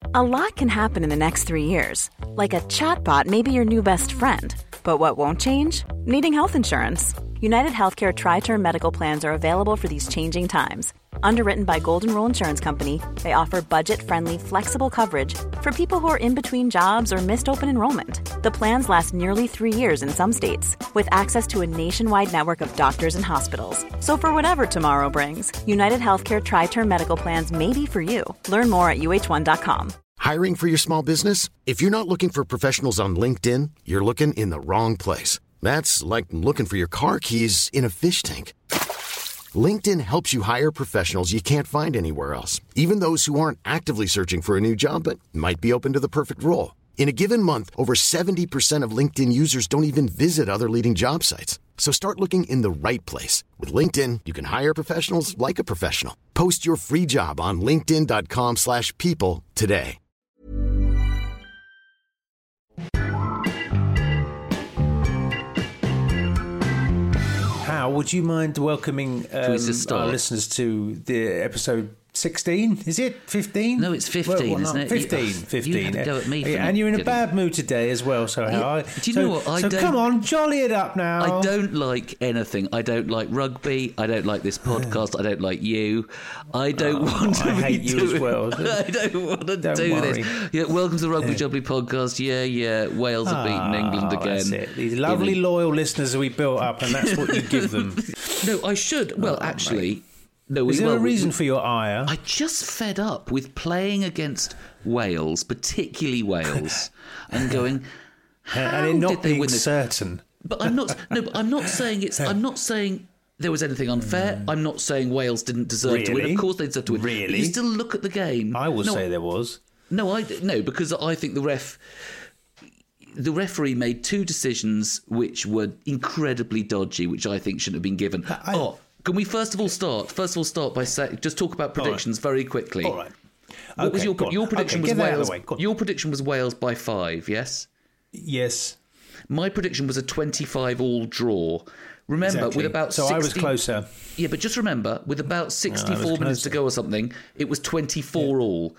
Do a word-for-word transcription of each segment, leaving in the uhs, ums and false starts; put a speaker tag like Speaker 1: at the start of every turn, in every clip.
Speaker 1: A lot can happen in the next three years. Like a chatbot may be your new best friend. But what won't change? Needing health insurance. United Healthcare Tri-Term Medical Plans are available for these changing times. Underwritten by Golden Rule Insurance Company, they offer budget-friendly, flexible coverage for people who are in between jobs or missed open enrollment. The plans last nearly three years in some states, with access to a nationwide network of doctors and hospitals. So for whatever tomorrow brings, United Healthcare Tri-Term Medical Plans may be for you. Learn more at U H one dot com.
Speaker 2: Hiring for your small business? If you're not looking for professionals on LinkedIn, you're looking in the wrong place. That's like looking for your car keys in a fish tank. LinkedIn helps you hire professionals you can't find anywhere else, even those who aren't actively searching for a new job but might be open to the perfect role. In a given month, over seventy percent of LinkedIn users don't even visit other leading job sites. So start looking in the right place. With LinkedIn, you can hire professionals like a professional. Post your free job on linkedin dot com slash people today.
Speaker 3: Hal, would you mind welcoming um, our listeners to the episode sixteen? Is it fifteen?
Speaker 4: No, it's fifteen, well, well,
Speaker 3: isn't
Speaker 4: it?
Speaker 3: fifteen,
Speaker 4: you,
Speaker 3: fifteen.
Speaker 4: You had to go at me for
Speaker 3: and you're in a
Speaker 4: getting...
Speaker 3: bad mood today as well, so Hal.
Speaker 4: Yeah. Do you know
Speaker 3: so,
Speaker 4: what? I
Speaker 3: so
Speaker 4: don't...
Speaker 3: come on, jolly it up now.
Speaker 4: I don't like anything. I don't like rugby. I don't like this podcast. I don't like you. I don't
Speaker 3: oh,
Speaker 4: want to
Speaker 3: I hate you
Speaker 4: doing...
Speaker 3: as well.
Speaker 4: I don't want to
Speaker 3: don't
Speaker 4: do
Speaker 3: worry.
Speaker 4: this. Yeah, welcome to the Rugby Jubbly podcast. Yeah, yeah. Wales have beaten
Speaker 3: oh,
Speaker 4: England again.
Speaker 3: That's it. These lovely,
Speaker 4: In...
Speaker 3: loyal listeners that we built up, and that's what you give them.
Speaker 4: No, I should. Well, oh, actually... Mate. No,
Speaker 3: Is
Speaker 4: we,
Speaker 3: there
Speaker 4: well,
Speaker 3: a reason
Speaker 4: we,
Speaker 3: for your ire?
Speaker 4: I just fed up with playing against Wales, particularly Wales, and going, how
Speaker 3: and it not
Speaker 4: did they
Speaker 3: being
Speaker 4: win this?
Speaker 3: certain.
Speaker 4: But I'm not. No, but I'm not saying it's. I'm not saying there was anything unfair. Mm. I'm not saying Wales didn't deserve
Speaker 3: really?
Speaker 4: to win. Of course they deserve to win.
Speaker 3: Really?
Speaker 4: But you still look at the game.
Speaker 3: I will
Speaker 4: no,
Speaker 3: say there was.
Speaker 4: No, I no because I think the ref. The referee made two decisions which were incredibly dodgy, which I think shouldn't have been given. I, oh. Can we first of all start? First of all, start by saying, just talk about predictions right. very quickly.
Speaker 3: All right.
Speaker 4: What
Speaker 3: okay,
Speaker 4: was your your prediction?
Speaker 3: Okay,
Speaker 4: was Wales. Your prediction was Wales by five. Yes.
Speaker 3: Yes.
Speaker 4: My prediction was a twenty-five all draw. Remember,
Speaker 3: exactly.
Speaker 4: with about
Speaker 3: so
Speaker 4: sixty,
Speaker 3: I was closer.
Speaker 4: Yeah, but just remember, with about sixty-four no, minutes to go or something, it was twenty-four yeah. all.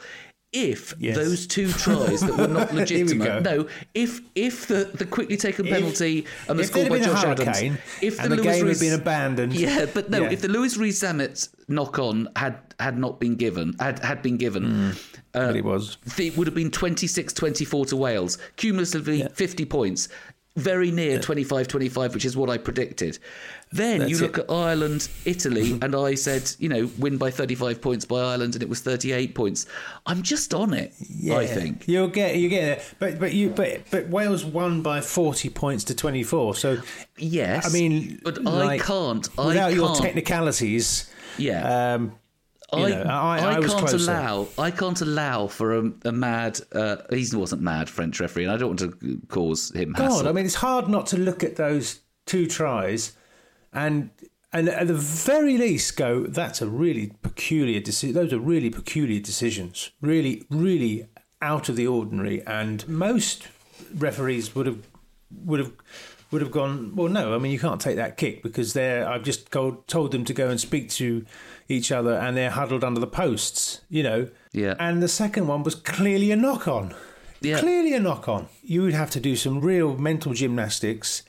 Speaker 4: If yes. those two tries that were not legitimate, no, if if the, the quickly taken penalty
Speaker 3: if,
Speaker 4: and the score by Josh Adams, if
Speaker 3: and
Speaker 4: the,
Speaker 3: the
Speaker 4: Lewis
Speaker 3: game
Speaker 4: Rees,
Speaker 3: had been abandoned,
Speaker 4: yeah, but no,
Speaker 3: yeah.
Speaker 4: if the Lewis Rees-Zammit knock on had had not been given, had had been given,
Speaker 3: mm,
Speaker 4: uh,
Speaker 3: but it was,
Speaker 4: it would have been twenty-six twenty-four to Wales, cumulatively yeah. fifty points. Very near twenty-five twenty-five, which is what I predicted. Then That's you look it. at Ireland, Italy, and I said, you know, win by thirty-five points by Ireland, and it was thirty-eight points. I'm just on it,
Speaker 3: yeah.
Speaker 4: I think.
Speaker 3: You'll get you get it. But but you but but Wales won by forty points to twenty-four. So
Speaker 4: yes.
Speaker 3: I mean,
Speaker 4: but
Speaker 3: like,
Speaker 4: I can't I
Speaker 3: without
Speaker 4: can't.
Speaker 3: your technicalities.
Speaker 4: Yeah.
Speaker 3: Um,
Speaker 4: I,
Speaker 3: know, I, I,
Speaker 4: I,
Speaker 3: I
Speaker 4: can't
Speaker 3: closer.
Speaker 4: allow. I can't allow for a, a mad. Uh, he wasn't mad French referee, and I don't want to cause him hassle.
Speaker 3: God, I mean, it's hard not to look at those two tries, and and at the very least go, that's a really peculiar decision. Those are really peculiar decisions. Really, really out of the ordinary. And most referees would have would have. would have gone, well, no, I mean, you can't take that kick because they're, I've just told, told them to go and speak to each other and they're huddled under the posts, you know.
Speaker 4: Yeah.
Speaker 3: And the second one was clearly a knock-on. Yeah. Clearly a knock-on. You would have to do some real mental gymnastics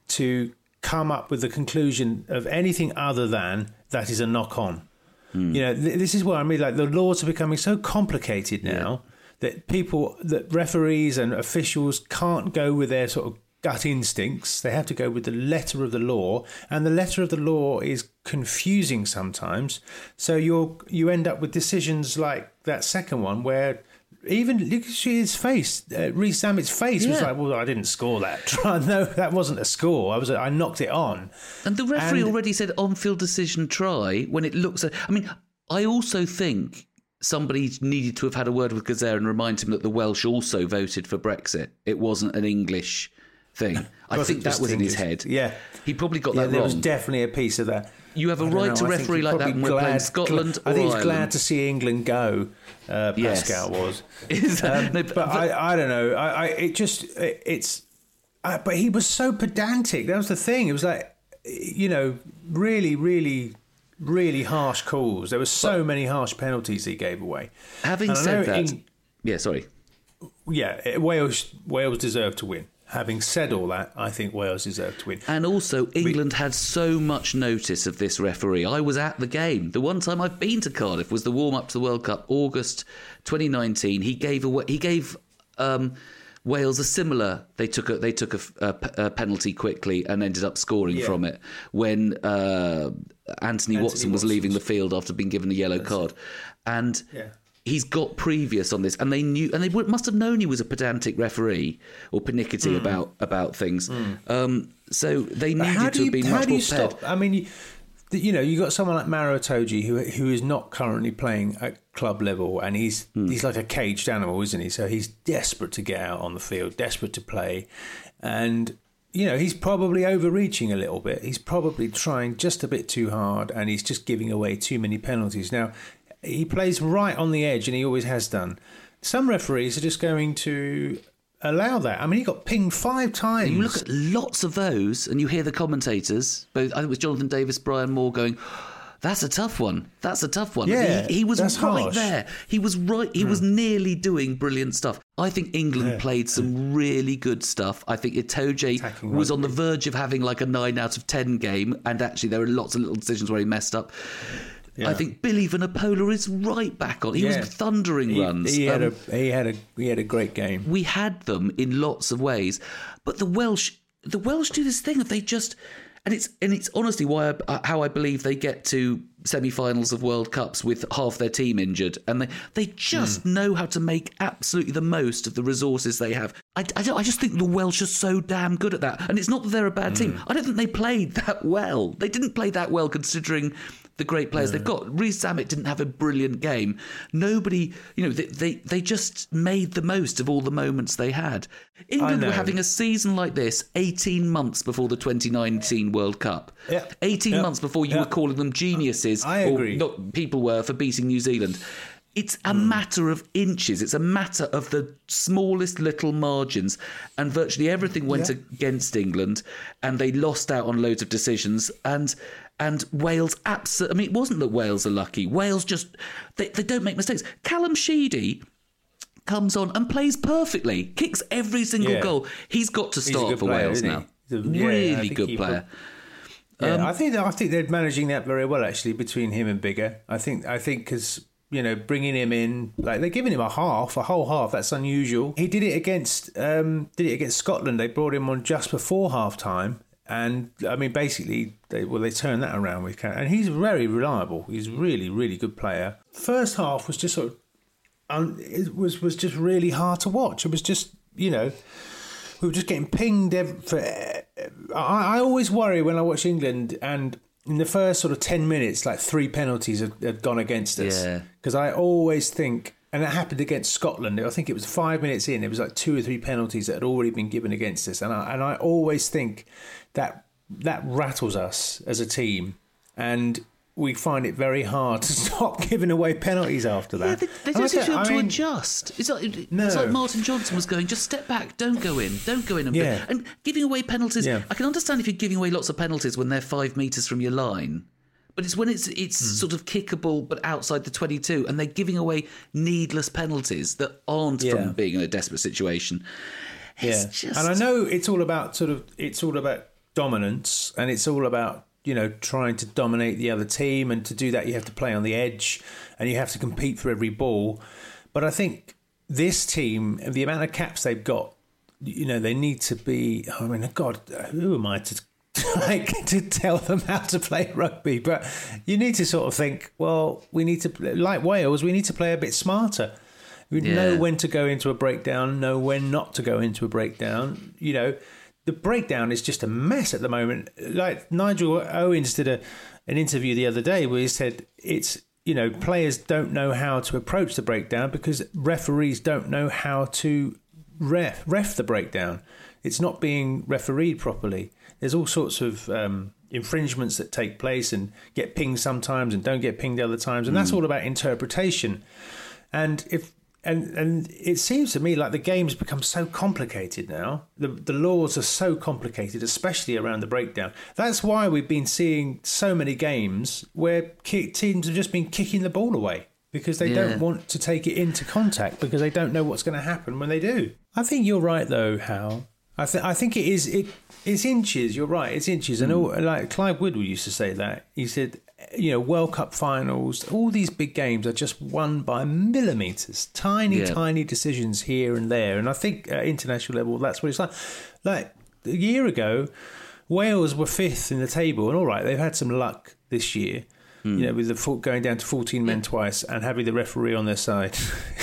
Speaker 3: to come up with the conclusion of anything other than that is a knock-on. Mm. You know, th- this is where I mean, like, the laws are becoming so complicated now yeah. that people, that referees and officials can't go with their sort of gut instincts. They have to go with the letter of the law, and the letter of the law is confusing sometimes. So you're you end up with decisions like that second one, where even look at his face, uh, Rees-Zammit's face yeah. was like, "Well, I didn't score that. No, that wasn't a score. I was I knocked it on."
Speaker 4: And the referee
Speaker 3: and,
Speaker 4: already said on-field decision try when it looks. At, I mean, I also think somebody needed to have had a word with Gazère and remind him that the Welsh also voted for Brexit. It wasn't an English thing. I think that was in his head.
Speaker 3: Yeah.
Speaker 4: He probably got
Speaker 3: yeah,
Speaker 4: that
Speaker 3: there
Speaker 4: wrong.
Speaker 3: was definitely a piece of that.
Speaker 4: You have a right
Speaker 3: know,
Speaker 4: to referee like that when we're playing Scotland
Speaker 3: gl-
Speaker 4: or
Speaker 3: I think he's
Speaker 4: Ireland.
Speaker 3: glad to see England go, uh, Pascal
Speaker 4: yes.
Speaker 3: was.
Speaker 4: that,
Speaker 3: um,
Speaker 4: no,
Speaker 3: but
Speaker 4: but, but
Speaker 3: I, I don't know. I, I it just, it, it's... I, but he was so pedantic. That was the thing. It was like, you know, really, really... really harsh calls. There were so but, many harsh penalties he gave away.
Speaker 4: Having said that,
Speaker 3: in,
Speaker 4: Yeah, sorry.
Speaker 3: Yeah, Wales Wales deserve to win. Having said all that, I think Wales deserve to win.
Speaker 4: And also, England we, had so much notice of this referee. I was at the game. The one time I've been to Cardiff was the warm-up to the World Cup, August twenty nineteen. He gave away, he gave um, Wales a similar. They took a they took a, a, a penalty quickly and ended up scoring yeah. from it when uh, Anthony, Anthony Watson was Watson. leaving the field after being given a yellow That's card, it. and. Yeah. He's got previous on this, and they knew, and they must have known he was a pedantic referee or pernickety mm. about about things. Mm. Um, so they needed to have been much more prepared. How do you stop?
Speaker 3: I mean, you, you know, you got someone like Maro Itoje who who is not currently playing at club level, and he's mm. he's like a caged animal, isn't he? So he's desperate to get out on the field, desperate to play, and you know, he's probably overreaching a little bit. He's probably trying just a bit too hard, and he's just giving away too many penalties now. He plays right on the edge, and he always has done. Some referees are just going to allow that. I mean, he got pinged five times.
Speaker 4: You look at lots of those, and you hear the commentators, both, I think it was Jonathan Davis, Brian Moore, going, that's a tough one. That's a tough one.
Speaker 3: Yeah,
Speaker 4: he, he was right
Speaker 3: harsh.
Speaker 4: there. He was right. He mm. was nearly doing brilliant stuff. I think England yeah. played some really good stuff. I think Itoje was on the verge of having like a nine out of ten game, and actually there were lots of little decisions where he messed up. Yeah. I think Billy Vunipola is right back on. He yeah. was thundering
Speaker 3: he,
Speaker 4: runs.
Speaker 3: He had
Speaker 4: um,
Speaker 3: a he had a he had a great game.
Speaker 4: We had them in lots of ways, but the Welsh the Welsh do this thing of they just and it's and it's honestly why I, how I believe they get to semi-finals of World Cups with half their team injured, and they they just mm. know how to make absolutely the most of the resources they have. I, I, don't, I just think the Welsh are so damn good at that, and it's not that they're a bad mm. team. I don't think they played that well. They didn't play that well considering the great players yeah. they've got. Reece Zammit didn't have a brilliant game. Nobody, you know, they, they they just made the most of all the moments they had. England were having a season like this eighteen months before the twenty nineteen World Cup.
Speaker 3: Yeah.
Speaker 4: eighteen
Speaker 3: yeah.
Speaker 4: months before you
Speaker 3: yeah.
Speaker 4: were calling them geniuses.
Speaker 3: I agree.
Speaker 4: Or not, people were for beating New Zealand. It's a mm. matter of inches. It's a matter of the smallest little margins, and virtually everything went
Speaker 3: yeah.
Speaker 4: against England, and they lost out on loads of decisions. And and Wales, absolutely. I mean, it wasn't that Wales are lucky. Wales just they, they don't make mistakes. Callum Sheedy comes on and plays perfectly, kicks every single
Speaker 3: yeah.
Speaker 4: goal. He's got to start for
Speaker 3: player,
Speaker 4: Wales now.
Speaker 3: A,
Speaker 4: really
Speaker 3: yeah,
Speaker 4: good player.
Speaker 3: Put, yeah,
Speaker 4: um,
Speaker 3: I think I think they're managing that very well actually between him and Biggar. I think I think because. You know, bringing him in, like they're giving him a half, a whole half. That's unusual. He did it against, um, did it against Scotland. They brought him on just before half time, and I mean, basically, they well, they turned that around with Cam, and he's very reliable. He's really, really good player. First half was just sort of, um, it was was just really hard to watch. It was just, you know, we were just getting pinged. For, I, I always worry when I watch England and. In the first sort of ten minutes, like three penalties had, had gone against us. Because yeah. I always think, and it happened against Scotland, I think it was five minutes in, it was like two or three penalties that had already been given against us. And I, and I always think that that rattles us as a team. And we find it very hard to stop giving away penalties after that.
Speaker 4: Yeah, they, they don't seem to be able to mean, adjust. It's like,
Speaker 3: no.
Speaker 4: it's like Martin Johnson was going, just step back, don't go in, don't go in. And,
Speaker 3: yeah.
Speaker 4: and giving away penalties,
Speaker 3: yeah.
Speaker 4: I can understand if you're giving away lots of penalties when they're five metres from your line. But it's when it's it's mm. sort of kickable but outside the twenty-two, and they're giving away needless penalties that aren't yeah. from being in a desperate situation. It's
Speaker 3: yeah.
Speaker 4: just...
Speaker 3: And I know it's all about sort of, it's all about dominance, and it's all about, you know, trying to dominate the other team, and to do that you have to play on the edge and you have to compete for every ball. But I think this team, and the amount of caps they've got, you know, they need to be, I mean, God, who am I to like to tell them how to play rugby? But you need to sort of think, well, we need to, like Wales, we need to play a bit smarter. We yeah. know when to go into a breakdown, know when not to go into a breakdown, you know. The breakdown is just a mess at the moment. Like Nigel Owens did a an interview the other day where he said it's, you know, players don't know how to approach the breakdown because referees don't know how to ref, ref the breakdown. It's not being refereed properly. There's all sorts of um, infringements that take place and get pinged sometimes and don't get pinged other times. And mm. that's all about interpretation. And if And and it seems to me like the game's become so complicated now. The the laws are so complicated, especially around the breakdown. That's why we've been seeing so many games where kick, teams have just been kicking the ball away. because they
Speaker 4: Yeah.
Speaker 3: don't want to take it into contact because they don't know what's going to happen when they do. I think you're right, though, Hal. I, th- I think it is... It, it's inches, you're right, it's inches. And all, like Clive Woodward used to say that. He said, you know, World Cup finals, all these big games are just won by millimetres. Tiny,
Speaker 4: Yeah.
Speaker 3: tiny decisions here and there. And I think at international level, that's what it's like. Like, a year ago, Wales were fifth in the table. And all right, they've had some luck this year. Mm. You know, with the full, going down to fourteen men twice and having the referee on their side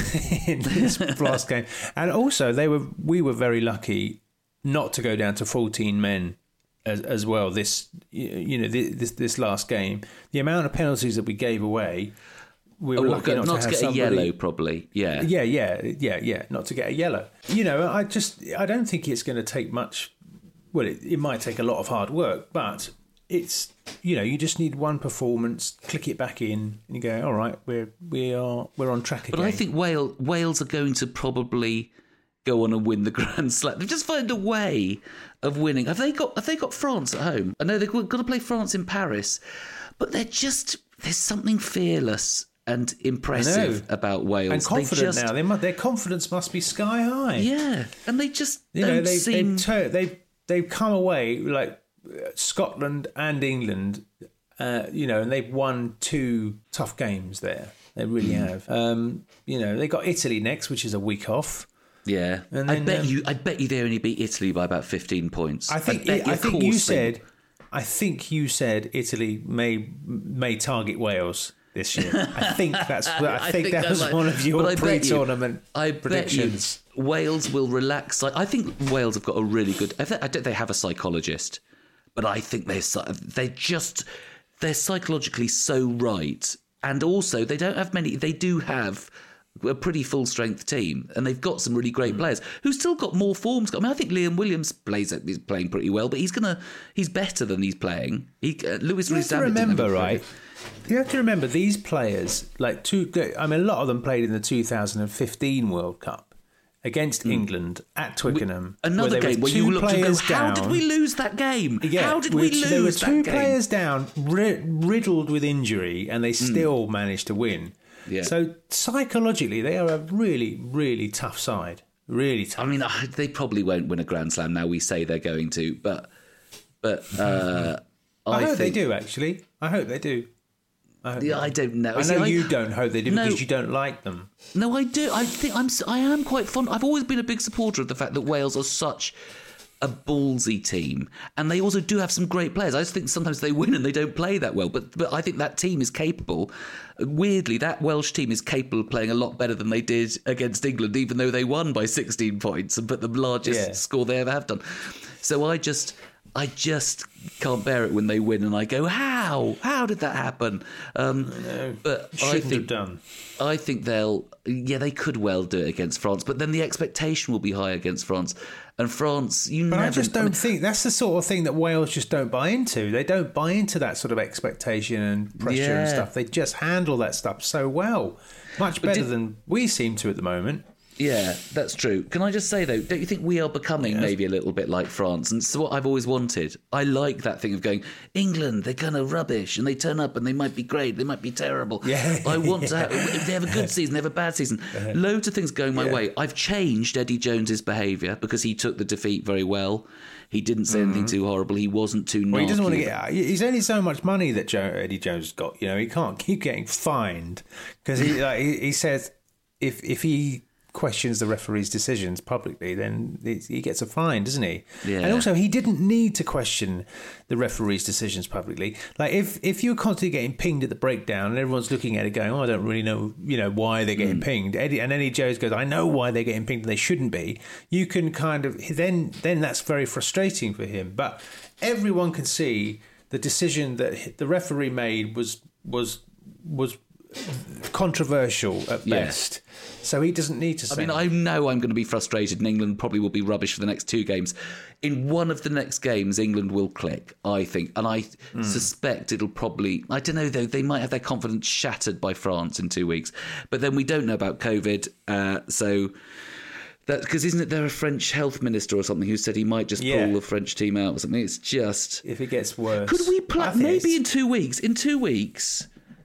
Speaker 3: in this last game. And also, they were we were very lucky not to go down to fourteen men as, as well. This, you know, this this last game, the amount of penalties that we gave away, we were
Speaker 4: oh,
Speaker 3: lucky
Speaker 4: not,
Speaker 3: not,
Speaker 4: not
Speaker 3: to,
Speaker 4: to
Speaker 3: have
Speaker 4: get
Speaker 3: somebody,
Speaker 4: a yellow, probably. Yeah,
Speaker 3: yeah, yeah, yeah, yeah, not to get a yellow. You know, I just I don't think it's going to take much. Well, it, it might take a lot of hard work, but it's, you know, you just need one performance, click it back in, and you go, all right, we're we are we're on track again.
Speaker 4: But I think Wales Wales are going to probably go on and win the Grand Slam. They've just found a way of winning. Have they got Have they got France at home? I know they've got to play France in Paris, but they're just there's something fearless and impressive about Wales.
Speaker 3: And confident
Speaker 4: they just,
Speaker 3: now. They must, their confidence must be sky high.
Speaker 4: Yeah, and they just
Speaker 3: you
Speaker 4: don't
Speaker 3: know they
Speaker 4: seem.
Speaker 3: they've, tur- they've they've come away like Scotland and England, uh, you know, and they've won two tough games there. They really
Speaker 4: Mm.
Speaker 3: have. Um, you know, they got Italy next, which is a week off.
Speaker 4: Yeah,
Speaker 3: And
Speaker 4: I
Speaker 3: then,
Speaker 4: bet
Speaker 3: um,
Speaker 4: you. I bet you they only beat Italy by about fifteen points.
Speaker 3: I think.
Speaker 4: bet
Speaker 3: I
Speaker 4: of
Speaker 3: think you
Speaker 4: course they-
Speaker 3: said. I think you said Italy may may target Wales this year. I think that's. I,
Speaker 4: I
Speaker 3: think,
Speaker 4: think
Speaker 3: that
Speaker 4: that
Speaker 3: was
Speaker 4: might-
Speaker 3: one of your
Speaker 4: but I bet you-
Speaker 3: pre-tournament
Speaker 4: I
Speaker 3: predictions.
Speaker 4: bet you Wales will relax. I think Wales have got a really good. I don't think they have a psychologist, but I think they're they just they're psychologically so right, and also they don't have many. They do have a pretty full strength team, and they've got some really great
Speaker 3: Mm.
Speaker 4: players who've still got more forms. I mean, I think Liam Williams plays is playing pretty well, but he's gonna he's better than he's playing. He uh, Lewis
Speaker 3: You have
Speaker 4: Rees
Speaker 3: to remember, right? You have to remember these players. Like two, I mean, a lot of them played in the two thousand fifteen World Cup against mm. England at Twickenham.
Speaker 4: Another
Speaker 3: where
Speaker 4: game where you looked and go, "How did we lose that game?
Speaker 3: Yeah,
Speaker 4: How did we
Speaker 3: which,
Speaker 4: lose
Speaker 3: there were
Speaker 4: that
Speaker 3: two
Speaker 4: game?"
Speaker 3: players down, ri- riddled with injury, and they still mm. managed to win.
Speaker 4: Yeah.
Speaker 3: So psychologically, they are a really, really tough side. Really tough.
Speaker 4: I mean, they probably won't win a Grand Slam now. We say they're going to, but but uh,
Speaker 3: I,
Speaker 4: I
Speaker 3: hope
Speaker 4: think,
Speaker 3: they do. Actually, I hope they do. I, hope
Speaker 4: Yeah,
Speaker 3: they
Speaker 4: I don't know.
Speaker 3: I
Speaker 4: See,
Speaker 3: know
Speaker 4: I-
Speaker 3: you don't hope they do
Speaker 4: No.
Speaker 3: because you don't like them.
Speaker 4: No, I do. I think I'm. I am quite fond. I've always been a big supporter of the fact that Wales are such a ballsy team, and they also do have some great players. I just think sometimes they win and they don't play that well, but but I think that team is capable. Weirdly, that Welsh team is capable of playing a lot better than they did against England, even though they won by sixteen points and put the largest
Speaker 3: Yeah.
Speaker 4: score they ever have done. So I just. I just can't bear it when they win, and I go, "How? How did that happen?" Um, but I
Speaker 3: Shouldn't
Speaker 4: think
Speaker 3: have done.
Speaker 4: I think they'll, yeah, they could well do it against France, but then the expectation will be high against France. And France, you
Speaker 3: But
Speaker 4: never.
Speaker 3: I just don't
Speaker 4: mean,
Speaker 3: think that's the sort of thing that Wales just don't buy into. They don't buy into that sort of expectation and pressure and
Speaker 4: Yeah.
Speaker 3: stuff. They just handle that stuff so well, much better
Speaker 4: did-
Speaker 3: than we seem to at the moment.
Speaker 4: Yeah, that's true. Can I just say, though, don't you think we are becoming
Speaker 3: Yes.
Speaker 4: maybe a little bit like France? And it's what I've always wanted. I like that thing of going, England, they're kind of rubbish, and they turn up and they might be great, they might be terrible.
Speaker 3: Yeah.
Speaker 4: I want to have, if they have a good season, they have a bad season. Loads of things going my
Speaker 3: Yeah.
Speaker 4: way. I've changed Eddie Jones's behaviour because he took the defeat very well. He didn't say anything too horrible. He wasn't too
Speaker 3: Well, he doesn't want to
Speaker 4: narky.
Speaker 3: get. He's only so much money that Joe, Eddie Jones has got. You know, he can't keep getting fined because he, like, he he says if if he questions the referee's decisions publicly, then he gets a fine, doesn't he?
Speaker 4: Yeah.
Speaker 3: And also, he didn't need to question the referee's decisions publicly. Like, if if you're constantly getting pinged at the breakdown and everyone's looking at it going, "Oh, I don't really know, you know, why they're getting mm. pinged," Eddie, and Eddie Jones goes, "I know why they're getting pinged and they shouldn't be." You can kind of then then that's very frustrating for him. But everyone can see the decision that the referee made was was was controversial at
Speaker 4: Yeah.
Speaker 3: best. So he doesn't need to say.
Speaker 4: I mean, I know I'm going to be frustrated, and England probably will be rubbish for the next two games. In one of the next games, England will click, I think, and I mm. suspect it'll probably. I don't know though; they might have their confidence shattered by France in two weeks. But then we don't know about COVID, uh, so. That because isn't it there a French health minister or something who said he might just
Speaker 3: Yeah.
Speaker 4: pull the French team out or something? It's just
Speaker 3: if it gets worse.
Speaker 4: could we
Speaker 3: I
Speaker 4: play
Speaker 3: think
Speaker 4: maybe
Speaker 3: it's-
Speaker 4: in two weeks? In two weeks,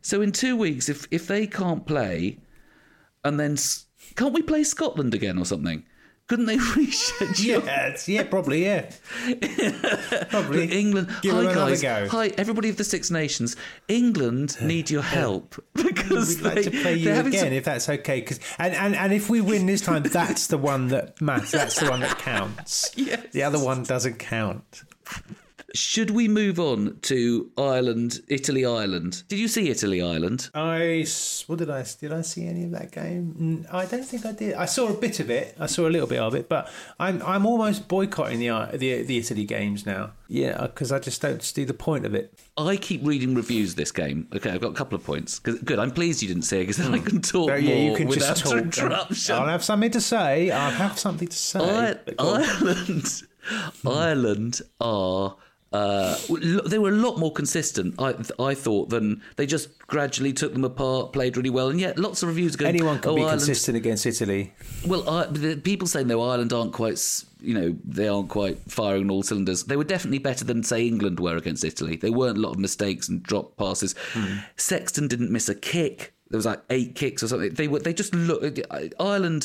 Speaker 4: So in two weeks, if if they can't play, and then can't we play Scotland again or something? Couldn't they reschedule?
Speaker 3: Yeah, yeah, probably, yeah. Probably.
Speaker 4: England.
Speaker 3: Give
Speaker 4: Hi,
Speaker 3: them another
Speaker 4: guys.
Speaker 3: go.
Speaker 4: Hi, everybody of the Six Nations. England need your help because
Speaker 3: We'd like
Speaker 4: they,
Speaker 3: to play you
Speaker 4: they're having
Speaker 3: again,
Speaker 4: some-
Speaker 3: if that's okay. Cause, and, and, and if we win this time, that's the one that matters. That's the one that counts.
Speaker 4: Yes.
Speaker 3: The other one doesn't count.
Speaker 4: Should we move on to Ireland, Italy, Ireland? Did you see Italy, Ireland?
Speaker 3: I what did I did I see any of that game? I don't think I did. I saw a bit of it. I saw a little bit of it, but I'm I'm almost boycotting the the, the Italy games now. Yeah, because I just don't see the point of it.
Speaker 4: I keep reading reviews of this game. Okay, I've got a couple of points. Good, I'm pleased you didn't see it because then I can talk
Speaker 3: But,
Speaker 4: more
Speaker 3: yeah, you can
Speaker 4: without
Speaker 3: just talk.
Speaker 4: interruption.
Speaker 3: I'll have something to say. I'll have something to say.
Speaker 4: I, Ireland, Ireland are. Uh, they were a lot more consistent, I I thought, than they just gradually took them apart, played really well, and yet lots of reviews going.
Speaker 3: Anyone can
Speaker 4: oh,
Speaker 3: be
Speaker 4: Ireland.
Speaker 3: consistent against Italy.
Speaker 4: Well, I, the people saying though Ireland aren't quite, you know, they aren't quite firing on all cylinders. They were definitely better than say England were against Italy. There weren't a lot of mistakes and drop passes. Hmm. Sexton didn't miss a kick. There was like eight kicks or something. They were they just look Ireland.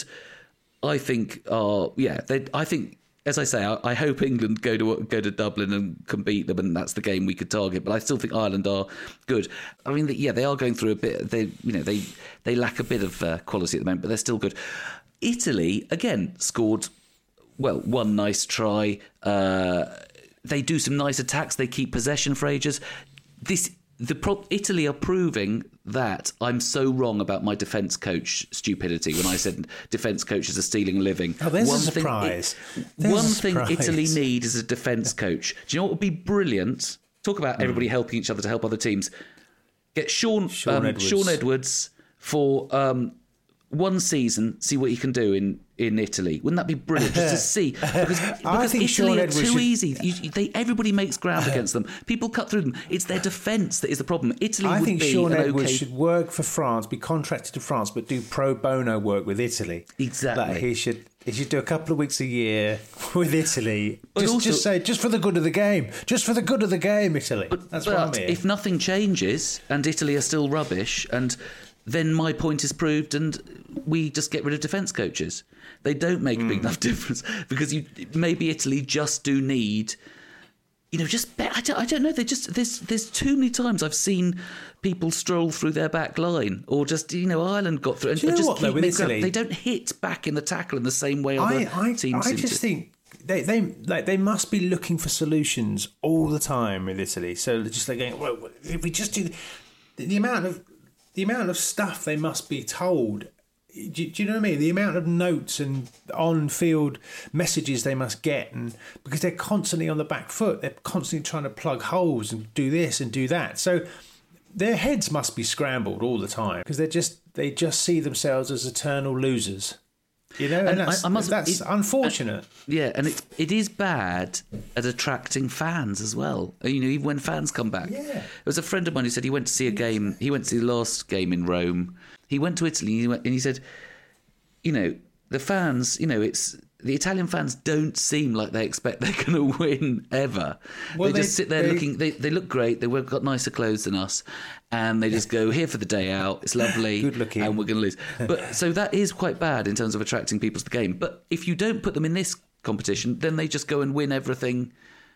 Speaker 4: I think are yeah. They I think. As I say, I, I hope England go to go to Dublin and can beat them, and that's the game we could target. But I still think Ireland are good. I mean, yeah, they are going through a bit. They, you know, they they lack a bit of uh, quality at the moment, but they're still good. Italy again scored well, one nice try. Uh, they do some nice attacks. They keep possession for ages. This the pro- Italy are proving that I'm so wrong about my defence coach stupidity when I said defence coaches are stealing a living.
Speaker 3: Oh, there's
Speaker 4: one
Speaker 3: a surprise.
Speaker 4: Thing, it,
Speaker 3: there's
Speaker 4: one
Speaker 3: a
Speaker 4: thing
Speaker 3: surprise.
Speaker 4: Italy need is a defence coach. Do you know what would be brilliant? Talk about everybody helping each other to help other teams. Get Sean
Speaker 3: Sean
Speaker 4: um,
Speaker 3: Edwards.
Speaker 4: Sean Edwards for um, one season. See what he can do in, in Italy. Wouldn't that be brilliant? Just to see because, because
Speaker 3: think
Speaker 4: Italy
Speaker 3: Sean
Speaker 4: are
Speaker 3: Edwards
Speaker 4: too
Speaker 3: should-
Speaker 4: easy. You, they, everybody makes ground against them. People cut through them. It's their defence that is the problem. Italy
Speaker 3: I
Speaker 4: would
Speaker 3: think
Speaker 4: be
Speaker 3: Sean
Speaker 4: an
Speaker 3: Edwards
Speaker 4: okay.
Speaker 3: should work for France, be contracted to France, but do pro bono work with Italy.
Speaker 4: Exactly.
Speaker 3: Like he should. He should do a couple of weeks a year with Italy.
Speaker 4: But
Speaker 3: Just,
Speaker 4: also-
Speaker 3: just say, just for the good of the game. Just for the good of the game, Italy. That's what I'm
Speaker 4: But
Speaker 3: here.
Speaker 4: if nothing changes and Italy are still rubbish, and then my point is proved, and we just get rid of defence coaches. They don't make a big enough difference because you maybe Italy just do need, you know, just be- I don't, I don't know. They just there's there's too many times I've seen people stroll through their back line, or just you know Ireland got through and
Speaker 3: Do you know
Speaker 4: just
Speaker 3: what, though,
Speaker 4: keep
Speaker 3: with
Speaker 4: making ground.
Speaker 3: Italy?
Speaker 4: They don't hit back in the tackle in the same way other
Speaker 3: I, I,
Speaker 4: teams
Speaker 3: I
Speaker 4: seem
Speaker 3: just
Speaker 4: to.
Speaker 3: think they they like they must be looking for solutions all the time with Italy. So they're just like going, well, if we just do the, the amount of the amount of stuff they must be told. Do, do you know what I mean? The amount of notes and on-field messages they must get, and because they're constantly on the back foot, they're constantly trying to plug holes and do this and do that. So their heads must be scrambled all the time because they just they just see themselves as eternal losers. You know, and,
Speaker 4: And I-
Speaker 3: that's,
Speaker 4: I must-
Speaker 3: that's
Speaker 4: it-
Speaker 3: unfortunate.
Speaker 4: Yeah, and it it is bad at attracting fans as well. You know, even when fans come back.
Speaker 3: Yeah.
Speaker 4: There was a friend of mine who said he went to see a game. He went to see the last game in Rome. He went to Italy and he, went, and he said, you know, the fans, you know, it's the Italian fans don't seem like they expect they're going to win ever.
Speaker 3: Well,
Speaker 4: they,
Speaker 3: they-
Speaker 4: just sit there
Speaker 3: they-
Speaker 4: looking. They they look great. They've got nicer clothes than us, and they just go here for the day out. It's lovely,
Speaker 3: Good looking.
Speaker 4: and we're going to lose. But so that is quite bad in terms of attracting people to the game. But if you don't put them in this competition, then they just go and win everything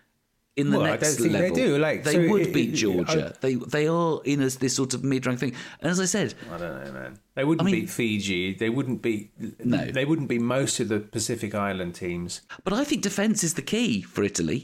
Speaker 4: in the
Speaker 3: Well, I
Speaker 4: next
Speaker 3: don't think they
Speaker 4: level.
Speaker 3: do, like,
Speaker 4: they
Speaker 3: so
Speaker 4: would
Speaker 3: it-
Speaker 4: beat
Speaker 3: it-
Speaker 4: Georgia.
Speaker 3: I-
Speaker 4: they they are in a, this sort of mid-rank thing. And as I said,
Speaker 3: I don't know, man. They wouldn't
Speaker 4: I mean-
Speaker 3: beat Fiji. They wouldn't beat.
Speaker 4: No.
Speaker 3: They wouldn't beat most of the Pacific Island teams.
Speaker 4: but I think defence is the key for Italy.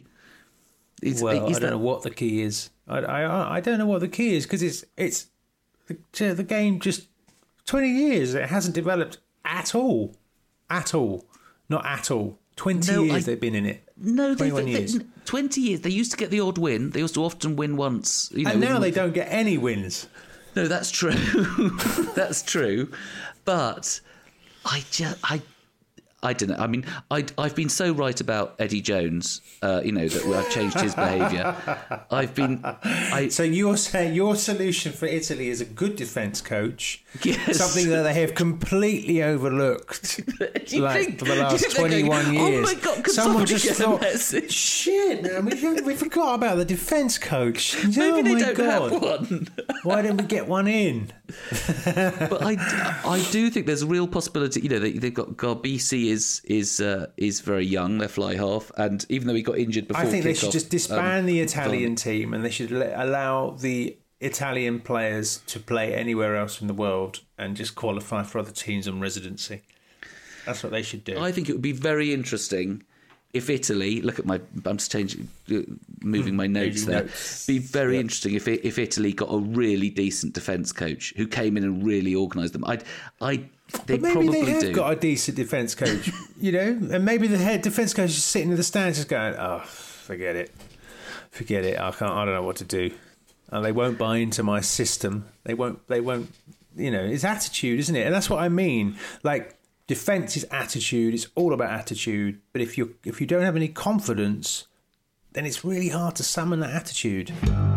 Speaker 4: Is,
Speaker 3: Well,
Speaker 4: is
Speaker 3: I don't
Speaker 4: that-
Speaker 3: know what the key is. I, I, I don't know what the key is because it's it's the, the game just twenty years. It hasn't developed at all, at all, not at all. Twenty
Speaker 4: No,
Speaker 3: years
Speaker 4: I-
Speaker 3: they've been in it.
Speaker 4: No, they,
Speaker 3: twenty-one
Speaker 4: they,
Speaker 3: years.
Speaker 4: twenty years. They used to get the odd win. They used to often win once. You know,
Speaker 3: And now they don't get any wins.
Speaker 4: No, that's true. That's true. But I just, I, I don't know. I mean, I, I've been so right about Eddie Jones, uh, you know, that I've changed his behaviour. I've been... I,
Speaker 3: so you're saying your solution for Italy is a good defence coach,
Speaker 4: yes.
Speaker 3: something that they have completely overlooked
Speaker 4: you
Speaker 3: like,
Speaker 4: think,
Speaker 3: for the last twenty-one
Speaker 4: going,
Speaker 3: years.
Speaker 4: Oh my God, could
Speaker 3: Someone
Speaker 4: just
Speaker 3: just
Speaker 4: get
Speaker 3: thought,
Speaker 4: a message?
Speaker 3: Shit, man, we, we forgot about the defence coach.
Speaker 4: Maybe
Speaker 3: oh
Speaker 4: they
Speaker 3: my
Speaker 4: don't
Speaker 3: God.
Speaker 4: have one.
Speaker 3: Why didn't we get one in?
Speaker 4: But I, I do think there's a real possibility. You know, they, they've got Garbisi is is uh, is very young, their fly half, and even though he got injured before,
Speaker 3: I think they should
Speaker 4: off,
Speaker 3: just disband
Speaker 4: um,
Speaker 3: the Italian team, and they should let, allow the Italian players to play anywhere else in the world and just qualify for other teams on residency. That's what they should do.
Speaker 4: I think it would be very interesting if Italy, look at my, I'm just changing, moving my notes
Speaker 3: Moving
Speaker 4: there.
Speaker 3: notes.
Speaker 4: Be very
Speaker 3: Yep.
Speaker 4: interesting if if Italy got a really decent defence coach who came in and really organised them. I, I, they
Speaker 3: but maybe
Speaker 4: probably
Speaker 3: they have
Speaker 4: do.
Speaker 3: got a decent defence coach, you know, and maybe the head defence coach is sitting in the stands just going, "Oh, forget it, forget it. I can't. I don't know what to do." And they won't buy into my system. They won't. They won't. You know, it's attitude, isn't it? And that's what I mean. Like. Defence is attitude. It's all about attitude. But if you if you don't have any confidence, then it's really hard to summon that attitude.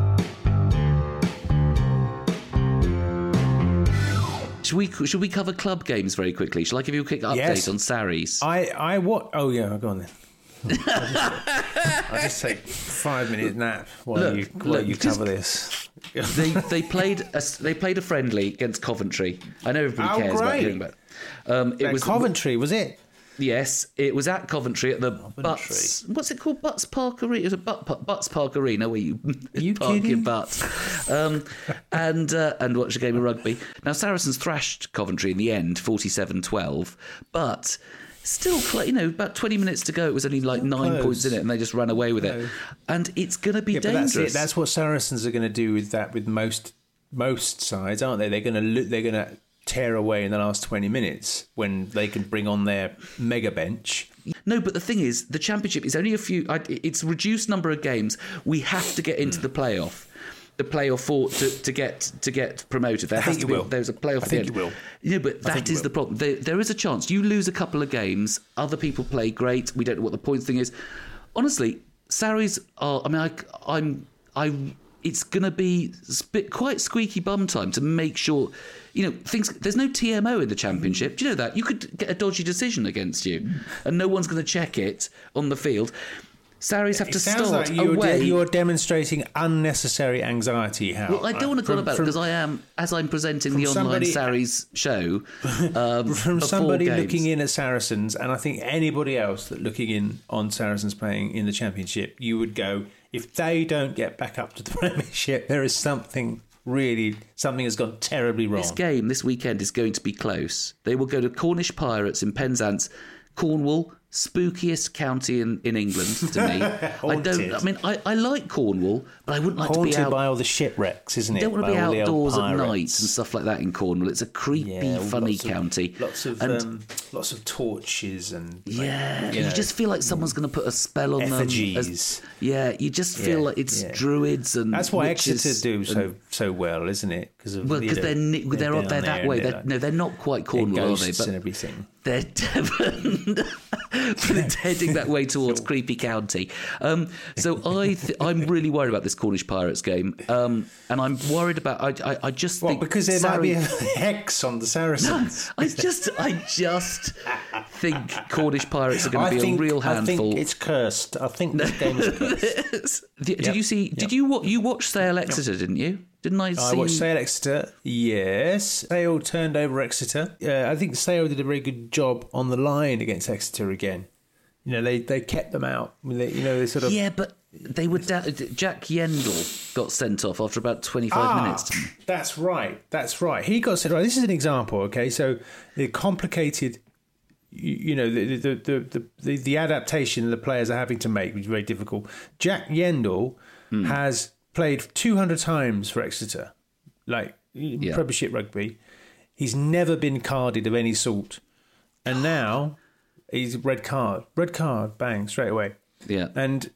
Speaker 4: Should we should we cover club games very quickly? Shall I give you a quick update
Speaker 3: Yes.
Speaker 4: on Sarries?
Speaker 3: I I what? Oh yeah, go on then. I'll just, I'll just take five minutes nap while
Speaker 4: Look,
Speaker 3: you while
Speaker 4: look,
Speaker 3: you
Speaker 4: just-
Speaker 3: cover this.
Speaker 4: they they played a, they played a friendly against Coventry. I know everybody
Speaker 3: Oh,
Speaker 4: cares about
Speaker 3: great.
Speaker 4: hearing about. Um, it
Speaker 3: At
Speaker 4: was
Speaker 3: Coventry, was it?
Speaker 4: Yes, it was at Coventry at the
Speaker 3: Coventry.
Speaker 4: Butts. What's it called? Butts Park Arena. It was a Butt, Butts Park Arena where you,
Speaker 3: you
Speaker 4: park your
Speaker 3: kidding?
Speaker 4: butt um, and uh, and watch a game of rugby. Now Saracens thrashed Coventry in the end, forty-seven twelve, but still, you know, about twenty minutes to go. It was only like nine
Speaker 3: close.
Speaker 4: points in it, and they just ran away with it. And it's going to be
Speaker 3: Yeah, but
Speaker 4: dangerous.
Speaker 3: that's it. That's what Saracens are going to do with that with most most sides, aren't they? They're going to they're going to tear away in the last twenty minutes when they can bring on their mega bench.
Speaker 4: No, but the thing is, the Championship is only a few. It's a reduced number of games. We have to get into the playoff, the playoff for to, to get to get promoted. There
Speaker 3: I
Speaker 4: has
Speaker 3: think
Speaker 4: to
Speaker 3: you
Speaker 4: be.
Speaker 3: will.
Speaker 4: There's a playoff.
Speaker 3: I
Speaker 4: at
Speaker 3: think
Speaker 4: the
Speaker 3: you
Speaker 4: end.
Speaker 3: will.
Speaker 4: You know, but
Speaker 3: I think
Speaker 4: that
Speaker 3: you
Speaker 4: is the
Speaker 3: will.
Speaker 4: problem. There, there is a chance you lose a couple of games. Other people play great. We don't know what the points thing is. Honestly, Sarries are. I mean, I, I'm. I. It's going to be bit quite squeaky bum time to make sure. You know, things. There's no T M O in the Championship. Do you know that? You could get a dodgy decision against you, and no one's going to check it on the field. Sarries have
Speaker 3: It
Speaker 4: to
Speaker 3: sounds
Speaker 4: start
Speaker 3: like you're,
Speaker 4: away.
Speaker 3: de- you're demonstrating unnecessary anxiety. How?
Speaker 4: Well, I don't want to go on about it because I am, as I'm presenting the online
Speaker 3: somebody-
Speaker 4: Sarries show, um,
Speaker 3: from
Speaker 4: before
Speaker 3: somebody
Speaker 4: games.
Speaker 3: looking in at Saracens, and I think anybody else that looking in on Saracens playing in the Championship, you would go, if they don't get back up to the Premiership, there is something really, something has gone terribly wrong.
Speaker 4: This game this weekend is going to be close. They will go to Cornish Pirates in Penzance, Cornwall, spookiest county in, in England to me. I don't. I mean, I, I like Cornwall, but I wouldn't like
Speaker 3: Haunted
Speaker 4: to be out.
Speaker 3: by all the shipwrecks, isn't it?
Speaker 4: You don't want to
Speaker 3: By
Speaker 4: be
Speaker 3: all the old
Speaker 4: outdoors at night and
Speaker 3: pirates.
Speaker 4: stuff like that in Cornwall. It's a creepy,
Speaker 3: Yeah,
Speaker 4: funny
Speaker 3: lots of-
Speaker 4: county.
Speaker 3: Lots of
Speaker 4: and
Speaker 3: um, lots of torches and like,
Speaker 4: yeah,
Speaker 3: you
Speaker 4: you,
Speaker 3: know,
Speaker 4: just feel like someone's going to put a spell on
Speaker 3: effigies.
Speaker 4: them. As, yeah, you just feel
Speaker 3: Yeah,
Speaker 4: like it's
Speaker 3: yeah.
Speaker 4: druids and
Speaker 3: That's why
Speaker 4: witches
Speaker 3: Exeter do
Speaker 4: and-
Speaker 3: so so well, isn't it? Because
Speaker 4: Well, because they're, ni- they're, they're,
Speaker 3: down
Speaker 4: that
Speaker 3: there
Speaker 4: way.
Speaker 3: and
Speaker 4: They're,
Speaker 3: like-
Speaker 4: no, they're not quite Cornwall, are they?
Speaker 3: ghosts
Speaker 4: But
Speaker 3: and everything.
Speaker 4: they're Devon, but it's heading that way towards Creepy County. Um, so I, th- I'm really worried about this Cornish Pirates game, um, and I'm worried about. I, I, I just
Speaker 3: Well,
Speaker 4: think
Speaker 3: because there might
Speaker 4: Sarri-
Speaker 3: be a hex on the Saracens.
Speaker 4: I just, I just think Cornish Pirates are going
Speaker 3: I
Speaker 4: to be
Speaker 3: think,
Speaker 4: a real
Speaker 3: I
Speaker 4: handful.
Speaker 3: think it's cursed. I think this game is cursed.
Speaker 4: Did,
Speaker 3: Yep.
Speaker 4: did you see? Did
Speaker 3: Yep.
Speaker 4: you wa- you watch Sale Exeter? Didn't you? Didn't I see?
Speaker 3: I watched Sale Exeter. Yes, Sale turned over Exeter. Uh, I think Sale did a very good job on the line against Exeter again. You know, they, they kept them out. They, you know, they sort of
Speaker 4: Yeah, but they were da- Jack Yendall got sent off after about twenty-five
Speaker 3: Ah,
Speaker 4: minutes.
Speaker 3: that's right. That's right. He got sent right. This is an example. Okay, so the complicated. You, you know the the, the the the the adaptation the players are having to make is very difficult. Jack Yendall
Speaker 4: Hmm.
Speaker 3: has played two hundred times for Exeter, like
Speaker 4: Yeah.
Speaker 3: Premiership rugby. He's never been carded of any sort, and now he's red card, red card, bang, straight away.
Speaker 4: Yeah.
Speaker 3: And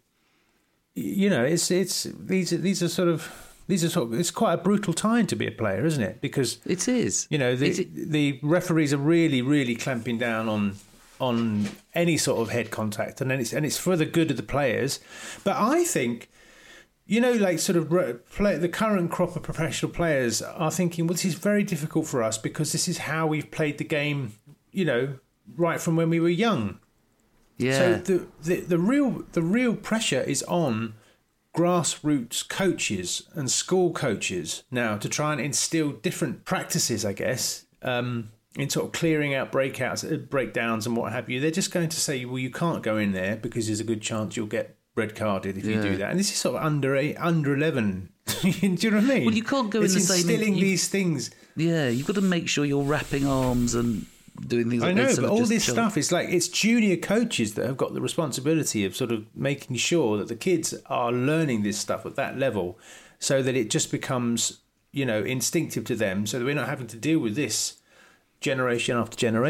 Speaker 3: you know, it's it's these are these are sort of these are sort of it's quite a brutal time to be a player, isn't it? Because
Speaker 4: It is.
Speaker 3: you know the
Speaker 4: Is it-
Speaker 3: the referees are really really clamping down on on any sort of head contact, and then it's and it's for the good of the players. But I think, you know, like sort of play, the current crop of professional players are thinking, well, this is very difficult for us because this is how we've played the game, you know, right from when we were young.
Speaker 4: Yeah.
Speaker 3: So the the, the real the real pressure is on grassroots coaches and school coaches now to try and instill different practices, I guess, um, in sort of clearing out breakouts, breakdowns and what have you. They're just going to say, well, you can't go in there because there's a good chance you'll get red carded if yeah. you do that. And this is sort of under eight, under eleven. Do you know what I mean?
Speaker 4: Well, you can't go
Speaker 3: it's
Speaker 4: in the same...
Speaker 3: instilling these things.
Speaker 4: Yeah, you've got to make sure you're wrapping arms and doing things like
Speaker 3: I know,
Speaker 4: this.
Speaker 3: but all this
Speaker 4: chill.
Speaker 3: stuff is like, it's junior coaches that have got the responsibility of sort of making sure that the kids are learning this stuff at that level so that it just becomes, you know, instinctive to them, so that we're not having to deal with this generation after generation.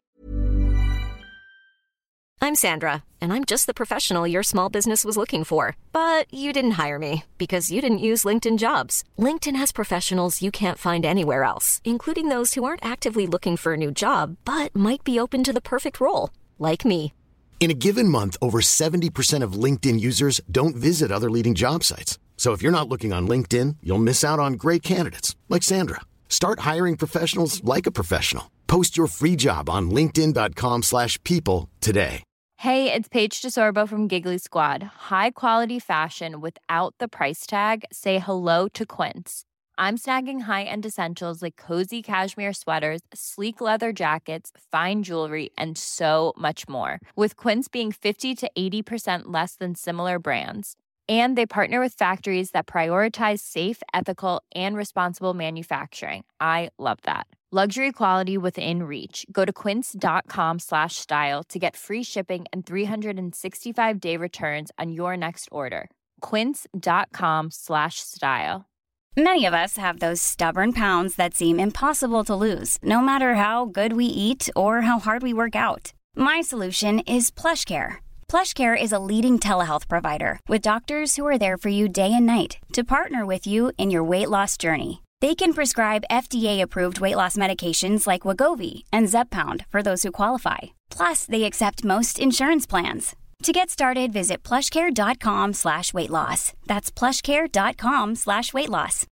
Speaker 5: I'm Sandra, and I'm just the professional your small business was looking for. But you didn't hire me because you didn't use LinkedIn Jobs. LinkedIn has professionals you can't find anywhere else, including those who aren't actively looking for a new job, but might be open to the perfect role, like me.
Speaker 2: In a given month, over seventy percent of LinkedIn users don't visit other leading job sites. So if you're not looking on LinkedIn, you'll miss out on great candidates like Sandra. Start hiring professionals like a professional. Post your free job on linkedin.com slash people today.
Speaker 6: Hey, it's Paige DeSorbo from Giggly Squad. High quality fashion without the price tag. Say hello to Quince. I'm snagging high-end essentials like cozy cashmere sweaters, sleek leather jackets, fine jewelry, and so much more. With Quince being fifty to eighty percent less than similar brands. And they partner with factories that prioritize safe, ethical, and responsible manufacturing. I love that. Luxury quality within reach. Go to quince.com slash style to get free shipping and three sixty-five day returns on your next order. Quince.com slash style.
Speaker 7: Many of us have those stubborn pounds that seem impossible to lose, no matter how good we eat or how hard we work out. My solution is PlushCare. PlushCare is a leading telehealth provider with doctors who are there for you day and night to partner with you in your weight loss journey. They can prescribe F D A-approved weight loss medications like Wegovy and Zepbound for those who qualify. Plus, they accept most insurance plans. To get started, visit plushcare.com slash weight loss. That's plushcare.com slash weight loss.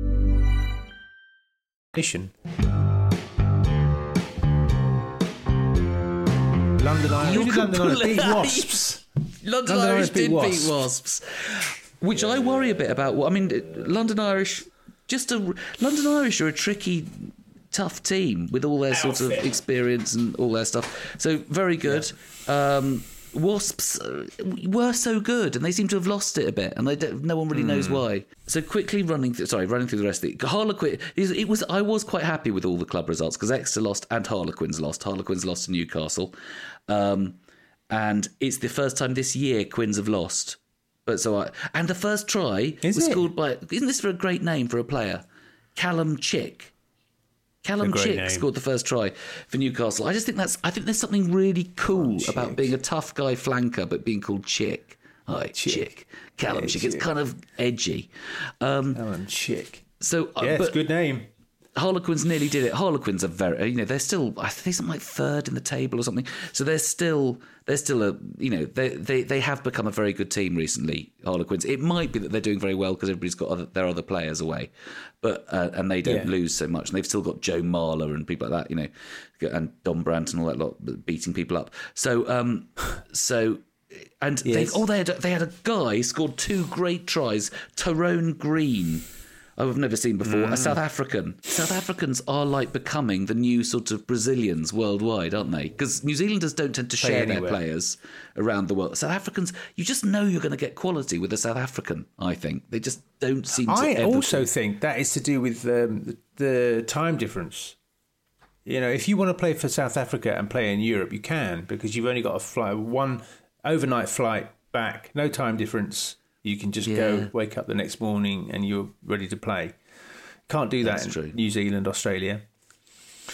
Speaker 3: London Irish, London Irish beat Wasps.
Speaker 4: London, London Irish did wasps. beat Wasps, which yeah. I worry a bit about. I mean, London Irish... Just a London Irish are a tricky, tough team with all their Outfit. sorts of experience and all their stuff. So very good. Yeah. Um, Wasps were so good, and they seem to have lost it a bit, and they don't, no one really mm. knows why. So quickly running, through, sorry, running through the rest of it. Harlequin. It was. I was quite happy with all the club results because Exeter lost and Harlequins lost. Harlequins lost to Newcastle, um, and it's the first time this year Quins have lost. But so I, and the first try
Speaker 3: Is
Speaker 4: was
Speaker 3: it?
Speaker 4: scored by, isn't this for a great name for a player? Callum Chick. Callum Chick name. scored the first try for Newcastle. I just think that's, I think there's something really cool oh, about being a tough guy flanker, but being called Chick. Hi, Chick. Chick. Callum yeah, Chick. Chick. It's kind of edgy. Um,
Speaker 3: Callum Chick.
Speaker 4: So,
Speaker 3: yeah, it's a good name.
Speaker 4: Harlequins nearly did it. Harlequins are very, you know, they're still, I think something like third in the table or something. So they're still, they're still a, you know, they they they have become a very good team recently. Harlequins. It might be that they're doing very well because everybody's got other, their other players away, but uh, and they don't yeah. lose so much. And they've still got Joe Marler and people like that, you know, and Don Brandt and all that lot beating people up. So um, so. And yes. they, oh, they had they had a guy scored two great tries. Tyrone Green. I've never seen before, mm. a South African. South Africans are like becoming the new sort of Brazilians worldwide, aren't they? Because New Zealanders don't tend to share their players around the world. South Africans, you just know you're going to get quality with a South African, I think. They just don't seem to
Speaker 3: I
Speaker 4: ever
Speaker 3: also
Speaker 4: be.
Speaker 3: think that is to do with um, the, the time difference. You know, if you want to play for South Africa and play in Europe, you can, because you've only got a flight, one overnight flight back, no time difference. You can just yeah. go, wake up the next morning and you're ready to play. Can't do that That's in true. New Zealand, Australia.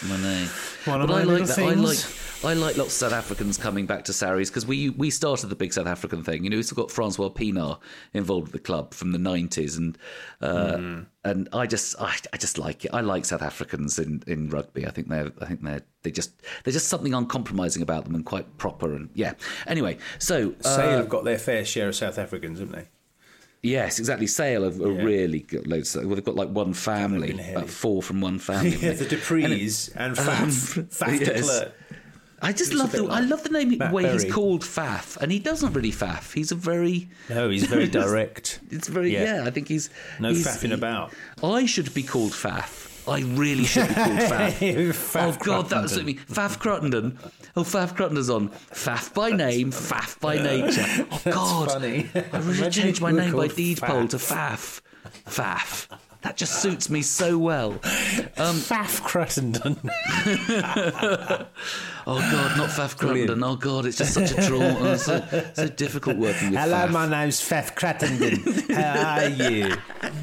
Speaker 4: I know.
Speaker 3: One of
Speaker 4: but
Speaker 3: my
Speaker 4: I like that.
Speaker 3: things.
Speaker 4: I like. I like lots of South Africans coming back to Sarries because we we started the big South African thing. You know, we've still got Francois Pienaar involved with the club from the nineties, and uh, mm. and I just I, I just like it. I like South Africans in, in rugby. I think they're I think they're they just there's just something uncompromising about them and quite proper. And yeah. Anyway, so uh,
Speaker 3: Sale have got their fair share of South Africans, haven't they?
Speaker 4: Yes, exactly. Sale are, are yeah. really good. Loads. Well, they've got like one family, about four from one family.
Speaker 3: Yeah, the Duprees and, and Faf, um, Faf de
Speaker 4: yes.
Speaker 3: Klerk.
Speaker 4: I just love the like I love the name Matt way Berry. He's called Faf, and he doesn't really faff. He's a very
Speaker 3: no, he's very direct.
Speaker 4: It's very yeah. yeah I think he's
Speaker 3: no
Speaker 4: he's,
Speaker 3: faffing
Speaker 4: he,
Speaker 3: about.
Speaker 4: I should be called Faf. I really should be called Faf.
Speaker 3: Faf
Speaker 4: oh God, that was me. Faf Cruttenden. Oh, Faf Cruttenden's on. Faf by name, Faf by nature. Oh God,
Speaker 3: that's funny.
Speaker 4: I really changed my name by deed poll to Faf. Faf. That just suits me so well. Um,
Speaker 3: Faf Cruttenden.
Speaker 4: Oh God, not Faf Cruttenden. Oh God, it's just such a trauma. Oh, so, so difficult working with
Speaker 3: Hello,
Speaker 4: Faf.
Speaker 3: my name's Faf Cruttenden. How are you?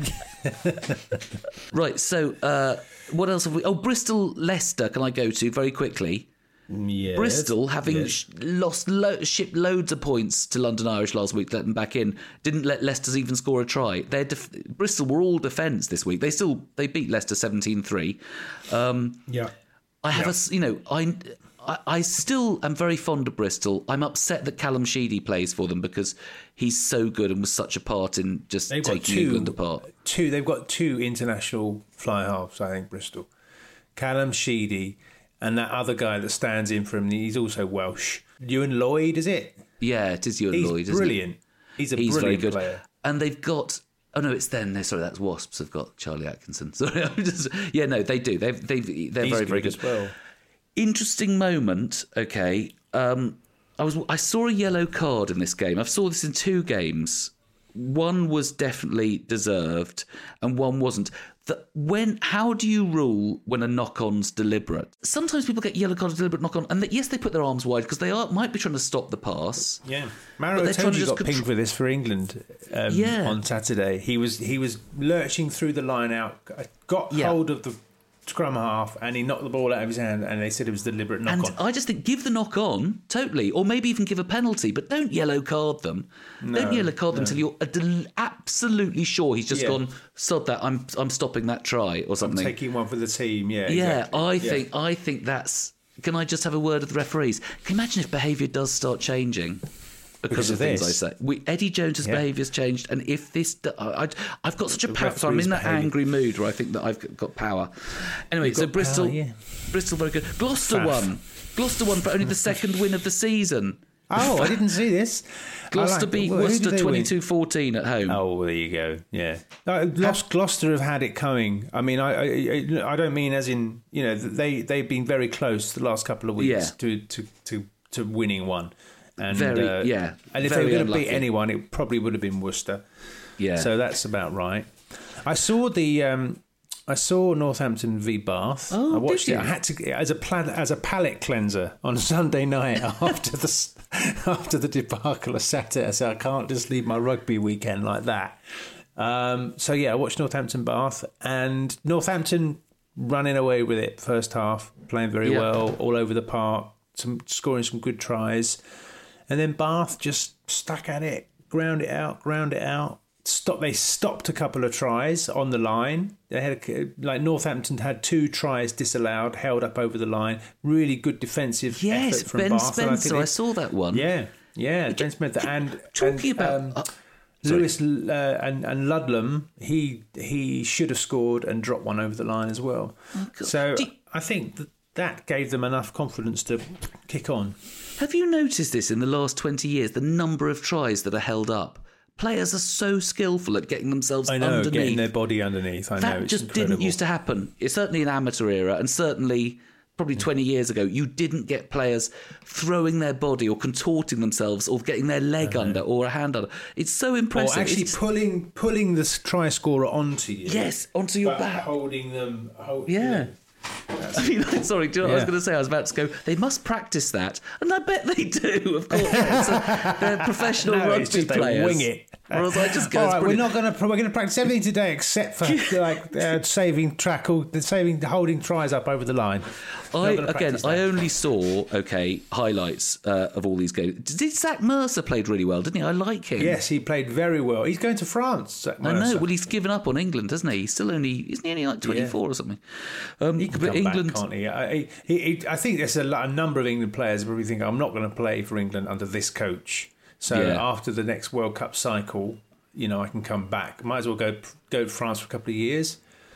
Speaker 4: Right, so uh, what else have we... Oh, Bristol Leicester, can I go to very quickly?
Speaker 3: Yes.
Speaker 4: Bristol, having
Speaker 3: yes.
Speaker 4: sh- lost lo- shipped loads of points to London Irish last week, let them back in, didn't let Leicester's even score a try. Their def- Bristol were all defence this week. They still they beat Leicester seventeen three. Um,
Speaker 3: yeah.
Speaker 4: I have
Speaker 3: yeah.
Speaker 4: a... You know, I... I, I still am very fond of Bristol. I'm upset that Callum Sheedy plays for them because he's so good and was such a part in just
Speaker 3: they've
Speaker 4: taking
Speaker 3: two,
Speaker 4: England apart.
Speaker 3: Two, they've got two international fly halves, I think, Bristol. Callum Sheedy and that other guy that stands in for him, he's also Welsh. Ewan Lloyd, is it?
Speaker 4: Yeah, it is Ewan
Speaker 3: he's
Speaker 4: Lloyd, isn't
Speaker 3: brilliant.
Speaker 4: it?
Speaker 3: He's a
Speaker 4: he's
Speaker 3: brilliant
Speaker 4: very good.
Speaker 3: player.
Speaker 4: And they've got... Oh no, it's them. No, sorry, that's Wasps. Have got Charlie Atkinson. Sorry, I'm just... Yeah, no, they do. They've, they've, they're
Speaker 3: he's
Speaker 4: very,
Speaker 3: good
Speaker 4: very good.
Speaker 3: as well.
Speaker 4: Interesting moment. Okay, um, I was I saw a yellow card in this game. I saw this in two games. One was definitely deserved, and one wasn't. The, when how do you rule when a knock-on's deliberate? Sometimes people get yellow cards, deliberate knock-on, and they, yes, they put their arms wide because they are might be trying to stop the pass.
Speaker 3: Yeah, Maro Itoje got pinged for this for England um,
Speaker 4: yeah.
Speaker 3: on Saturday. He was he was lurching through the line out, got
Speaker 4: yeah.
Speaker 3: hold of the scrum half, and he knocked the ball out of his hand, and they said it was deliberate knock-on.
Speaker 4: And I just think give the knock-on, totally, or maybe even give a penalty, but don't yellow card them.
Speaker 3: No,
Speaker 4: don't yellow card
Speaker 3: no.
Speaker 4: them until you're del- absolutely sure he's just
Speaker 3: yeah.
Speaker 4: gone, sod that, I'm I'm stopping that try, or something.
Speaker 3: I'm taking one for the team, yeah.
Speaker 4: Yeah,
Speaker 3: exactly.
Speaker 4: I
Speaker 3: yeah.
Speaker 4: think I think that's... Can I just have a word with the referees? Can you imagine if behaviour does start changing? Because, because of, of things I say. We, Eddie Jones's yeah. behaviour's changed, and if this... I, I, I've got such a power... So I'm in that behaviour. angry mood where I think that I've got power. Anyway, so Bristol...
Speaker 3: Power, yeah.
Speaker 4: Bristol, very good. Gloucester
Speaker 3: Faff.
Speaker 4: won. Gloucester won for only the second win of the season.
Speaker 3: Oh, I didn't see this.
Speaker 4: Gloucester
Speaker 3: like,
Speaker 4: beat
Speaker 3: well,
Speaker 4: Worcester twenty-two fourteen at home.
Speaker 3: Oh, well, there you go. Yeah. Uh, Gloucester have had it coming. I mean, I, I I don't mean as in, you know, they, they've been very close the last couple of weeks
Speaker 4: yeah.
Speaker 3: to, to, to, to winning one. And,
Speaker 4: very,
Speaker 3: uh,
Speaker 4: yeah.
Speaker 3: And if
Speaker 4: very
Speaker 3: they were going to
Speaker 4: unlucky.
Speaker 3: beat anyone, it probably would have been Worcester.
Speaker 4: Yeah.
Speaker 3: So that's about right. I saw the... Um, I saw Northampton v Bath.
Speaker 4: Oh,
Speaker 3: I watched
Speaker 4: did
Speaker 3: it.
Speaker 4: you?
Speaker 3: I had to as a plan, as a palate cleanser on Sunday night after the after the debacle of Saturday. So I can't just leave my rugby weekend like that. Um, so yeah, I watched Northampton Bath, and Northampton running away with it first half, playing very
Speaker 4: yeah.
Speaker 3: well all over the park, some scoring some good tries, and then Bath just stuck at it, ground it out, ground it out. Stop. They stopped a couple of tries on the line. They had a, like Northampton had two tries disallowed, held up over the line. Really good defensive
Speaker 4: yes,
Speaker 3: effort from
Speaker 4: Ben
Speaker 3: Bath.
Speaker 4: Spencer. I,
Speaker 3: I,
Speaker 4: I saw that one.
Speaker 3: Yeah, yeah, Ben Spencer and
Speaker 4: talking
Speaker 3: and,
Speaker 4: about
Speaker 3: um,
Speaker 4: uh,
Speaker 3: Lewis uh, and and Ludlam. He he should have scored and dropped one over the line as well.
Speaker 4: Oh,
Speaker 3: so
Speaker 4: you,
Speaker 3: I think that that gave them enough confidence to kick on.
Speaker 4: Have you noticed this in the last twenty years? The number of tries that are held up. Players are so skillful at getting themselves
Speaker 3: I know,
Speaker 4: underneath.
Speaker 3: getting their body underneath. I
Speaker 4: that
Speaker 3: know, it's
Speaker 4: just
Speaker 3: incredible.
Speaker 4: didn't used to happen. It's certainly in amateur era, and certainly probably twenty years ago, you didn't get players throwing their body or contorting themselves or getting their leg under or a hand under. It's so impressive.
Speaker 3: Or actually
Speaker 4: it's,
Speaker 3: pulling pulling the try scorer onto you.
Speaker 4: Yes, onto your back.
Speaker 3: Holding them. Hold,
Speaker 4: yeah.
Speaker 3: yeah.
Speaker 4: I mean, like, sorry, do you know what
Speaker 3: yeah.
Speaker 4: I was going to say? I was about to go, they must practice that. And I bet they do, of course. They're, they're professional
Speaker 3: no,
Speaker 4: rugby
Speaker 3: it's just
Speaker 4: players.
Speaker 3: They wing it.
Speaker 4: Or else I just go.
Speaker 3: All right, we're not going to we're going to practice everything today except for like uh, saving track, saving holding tries up over the line.
Speaker 4: I again, I only saw okay highlights uh, of all these games. Did Zach Mercer played really well, didn't he? I like him.
Speaker 3: Yes, he played very well. He's going to France. Zach Mercer.
Speaker 4: I know. Well, he's given up on England, hasn't he? He's still only isn't he only like twenty-four yeah. or something? Um,
Speaker 3: he can come England, back, can't he? I, he, he? I think there's a, a number of England players who probably think I'm not going to play for England under this coach. So yeah. after the next World Cup cycle, you know, I can come back. Might as well go go to France for a couple of years.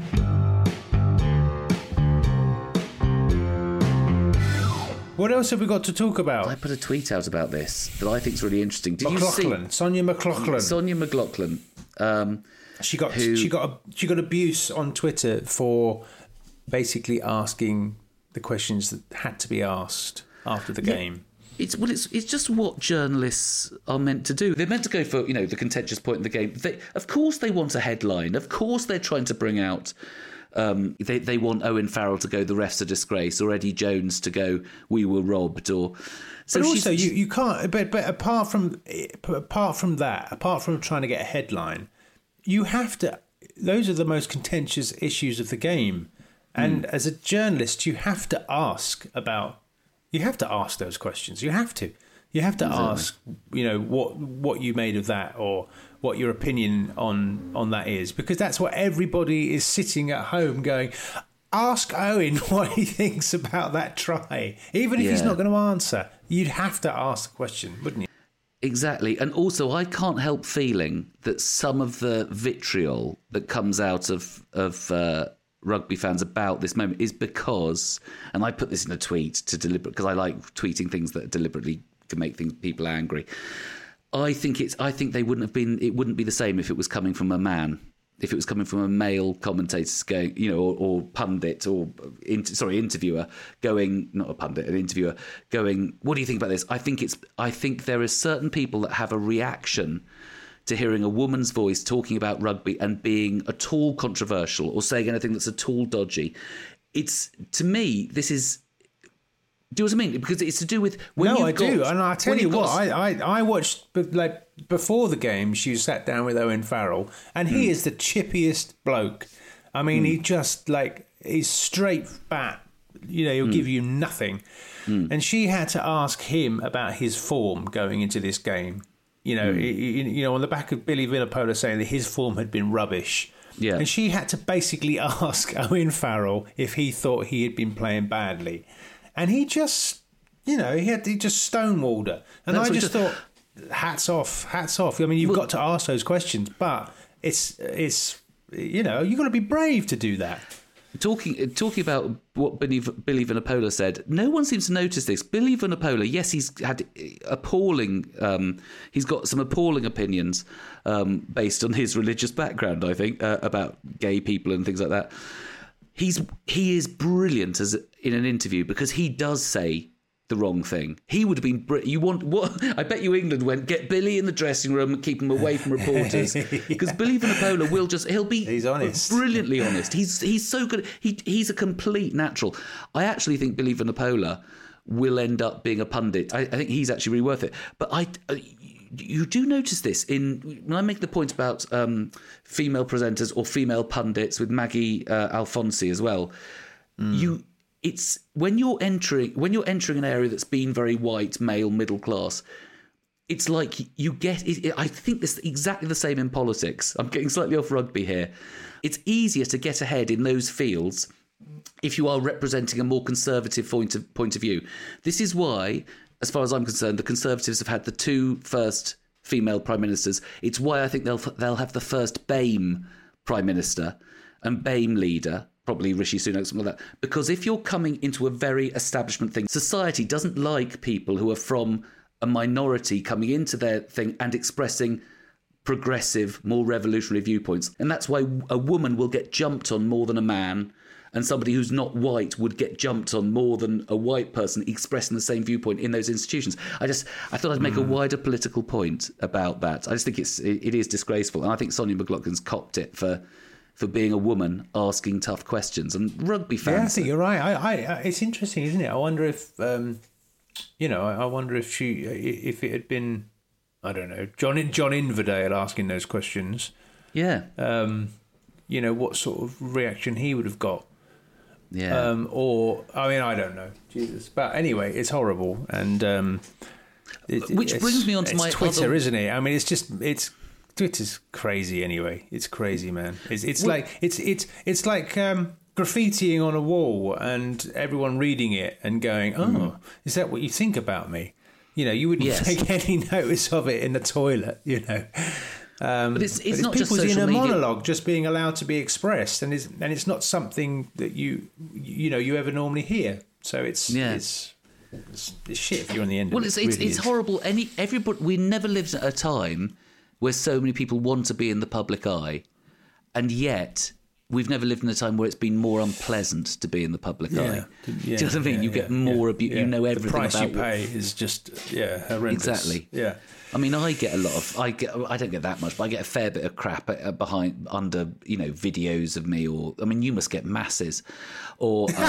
Speaker 3: What else have we got to talk about?
Speaker 4: I put a tweet out about this that I think is really interesting. Did
Speaker 3: McLaughlin,
Speaker 4: you see
Speaker 3: Sonia McLaughlin?
Speaker 4: Sonia McLaughlin. Um,
Speaker 3: she got
Speaker 4: who,
Speaker 3: she got she got abuse on Twitter for basically asking the questions that had to be asked after the yeah. game.
Speaker 4: It's well, it's it's just what journalists are meant to do. They're meant to go for, you know, the contentious point in the game. They, of course, they want a headline. Of course, they're trying to bring out. Um, they they want Owen Farrell to go, the ref's a disgrace, or Eddie Jones to go, we were robbed, or. So
Speaker 3: but also, you, you can't. But but apart from apart from that, apart from trying to get a headline, you have to. Those are the most contentious issues of the game, and mm. as a journalist, you have to ask about. You have to ask those questions. You have to. You have to exactly. ask, you know, what what you made of that, or what your opinion on on that is, because that's what everybody is sitting at home going. Ask Owen what he thinks about that try, even if yeah. he's not going to answer. You'd have to ask the question, wouldn't you?
Speaker 4: Exactly, and also I can't help feeling that some of the vitriol that comes out of of. Uh, rugby fans about this moment is because, and I put this in a tweet to deliberate because I like tweeting things that deliberately can make things people angry. I think it's. I think they wouldn't have been. It wouldn't be the same if it was coming from a man. If it was coming from a male commentator going, you know, or, or pundit or in, sorry, interviewer going, not a pundit, an interviewer going, what do you think about this? I think it's. I think there are certain people that have a reaction to hearing a woman's voice talking about rugby and being at all controversial or saying anything that's at all dodgy. It's, to me, this is... Do you know what I mean? Because it's to do with... When
Speaker 3: no,
Speaker 4: you've
Speaker 3: I
Speaker 4: got,
Speaker 3: do. And I tell you what, I, I, I watched, like, before the game, she sat down with Owen Farrell, and he mm. is the chippiest bloke. I mean, mm. he just, like, he's straight fat. You know, he'll mm. give you nothing. Mm. And she had to ask him about his form going into this game. You know, mm. you, you know, on the back of Billy Vunipola saying that his form had been rubbish. Yeah. And she had to basically ask Owen Farrell if he thought he had been playing badly. And he just, you know, he had he just stonewalled her. And That's I just thought, hats off, hats off. I mean, you've well, got to ask those questions, but it's, it's you know, you've got to be brave to do that.
Speaker 4: Talking talking about what Billy, Billy Vunipola said, no one seems to notice this. Billy Vunipola, yes, he's had appalling, um, he's got some appalling opinions um, based on his religious background, I think, uh, about gay people and things like that. He's he is brilliant as in an interview because he does say the wrong thing. He would have been. Br- you want what? I bet you England went get Billy in the dressing room and keep him away from reporters because yeah. Billy Vunipola will just. He'll be.
Speaker 3: He's honest,
Speaker 4: brilliantly honest. He's he's so good. He he's a complete natural. I actually think Billy Vunipola will end up being a pundit. I, I think he's actually really worth it. But I. Uh, you do notice this in when I make the point about um, female presenters or female pundits with Maggie uh, Alfonsi as well. Mm. You. It's when you're entering when you're entering an area that's been very white, male, middle class. It's like you get. It, it, I think this is exactly the same in politics. I'm getting slightly off rugby here. It's easier to get ahead in those fields if you are representing a more conservative point of point of view. This is why, as far as I'm concerned, the Conservatives have had the two first female prime ministers. It's why I think they'll they'll have the first BAME prime minister and BAME leader. Probably Rishi Sunak, something like that. Because if you're coming into a very establishment thing, society doesn't like people who are from a minority coming into their thing and expressing progressive, more revolutionary viewpoints. And that's why a woman will get jumped on more than a man, and somebody who's not white would get jumped on more than a white person expressing the same viewpoint in those institutions. I just, I thought I'd make mm. a wider political point about that. I just think it's it, it is disgraceful. And I think Sonia McLaughlin's copped it for... for being a woman asking tough questions, and rugby fans.
Speaker 3: Yeah, I think you're right. I, I, it's interesting, isn't it? I wonder if, um, you know, I wonder if she, if it had been I don't know, John John Inverdale asking those questions.
Speaker 4: Yeah.
Speaker 3: Um, you know, what sort of reaction he would have got.
Speaker 4: Yeah.
Speaker 3: Um, or, I mean, I don't know. Jesus. But anyway, it's horrible. And um, it,
Speaker 4: Which
Speaker 3: it's,
Speaker 4: brings me on to
Speaker 3: it's
Speaker 4: my
Speaker 3: Twitter,
Speaker 4: other...
Speaker 3: isn't it? I mean, it's just, it's, Twitter's crazy anyway. It's crazy, man. It's it's
Speaker 4: well,
Speaker 3: like, it's, it's, it's like um, graffitiing on a wall and everyone reading it and going, oh, mm. is that what you think about me? You know, you wouldn't
Speaker 4: yes.
Speaker 3: take any notice of it in the toilet, you know. Um,
Speaker 4: but it's, it's,
Speaker 3: but it's
Speaker 4: not just
Speaker 3: people's
Speaker 4: social
Speaker 3: inner
Speaker 4: media.
Speaker 3: monologue just being allowed to be expressed, and it's and it's not something that you you know you ever normally hear. So it's
Speaker 4: yeah.
Speaker 3: it's, it's, it's shit if you're on the end.
Speaker 4: Well,
Speaker 3: of
Speaker 4: it's
Speaker 3: it.
Speaker 4: it's,
Speaker 3: really
Speaker 4: it's
Speaker 3: is.
Speaker 4: horrible. Any everybody we never lived at a time where so many people want to be in the public eye, and yet. We've never lived in a time where it's been more unpleasant to be in the public
Speaker 3: yeah.
Speaker 4: eye.
Speaker 3: Yeah,
Speaker 4: Do you know what I mean?
Speaker 3: Yeah,
Speaker 4: you get
Speaker 3: yeah,
Speaker 4: more
Speaker 3: yeah,
Speaker 4: abuse.
Speaker 3: yeah.
Speaker 4: You know everything
Speaker 3: the price
Speaker 4: about
Speaker 3: you pay is just yeah horrendous.
Speaker 4: Exactly.
Speaker 3: Yeah.
Speaker 4: I mean, I get a lot of. I get. I don't get that much, but I get a fair bit of crap behind under you know videos of me. Or I mean, you must get masses, or um, things.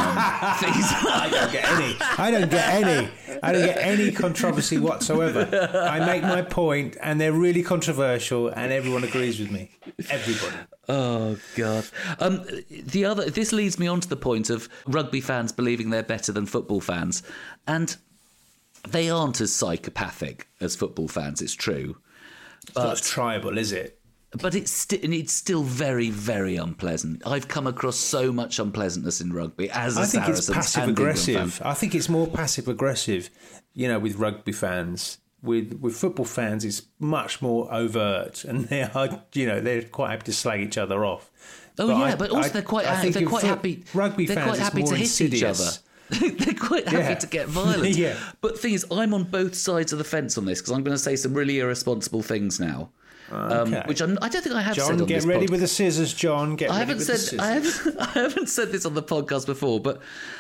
Speaker 3: I don't get any. I don't get any. I don't get any controversy whatsoever. I make my point, and they're really controversial, and everyone agrees with me. Everybody.
Speaker 4: Oh God! Um, the other. This leads me on to the point of rugby fans believing they're better than football fans, and they aren't as psychopathic as football fans. It's true,
Speaker 3: It's not as tribal, is it?
Speaker 4: But it's sti- it's still very, very unpleasant. I've come across so much unpleasantness in rugby as a
Speaker 3: I think
Speaker 4: Saracens
Speaker 3: it's passive
Speaker 4: and England
Speaker 3: aggressive.
Speaker 4: fan.
Speaker 3: I think it's more passive aggressive, you know, with rugby fans. With with football fans, it's much more overt, and they are, you know, they're quite happy to slag each other off.
Speaker 4: Oh
Speaker 3: but
Speaker 4: yeah,
Speaker 3: I,
Speaker 4: but also
Speaker 3: I,
Speaker 4: they're quite
Speaker 3: I
Speaker 4: ha-
Speaker 3: think
Speaker 4: they're
Speaker 3: in
Speaker 4: quite
Speaker 3: foot-
Speaker 4: happy.
Speaker 3: Rugby
Speaker 4: they're
Speaker 3: fans
Speaker 4: quite
Speaker 3: is
Speaker 4: happy
Speaker 3: more
Speaker 4: to hit each other.
Speaker 3: insidious.
Speaker 4: They're quite happy
Speaker 3: Yeah.
Speaker 4: to get violent.
Speaker 3: Yeah.
Speaker 4: But the thing is, I'm on both sides of the fence on this because I'm going to say some really irresponsible things now. Um,
Speaker 3: Okay.
Speaker 4: which I'm, I don't think I have
Speaker 3: John,
Speaker 4: said on
Speaker 3: get
Speaker 4: this
Speaker 3: ready
Speaker 4: pod-
Speaker 3: with the scissors, John. Get
Speaker 4: I
Speaker 3: ready
Speaker 4: haven't
Speaker 3: with
Speaker 4: said
Speaker 3: the scissors.
Speaker 4: I haven't I haven't said this on the podcast before, but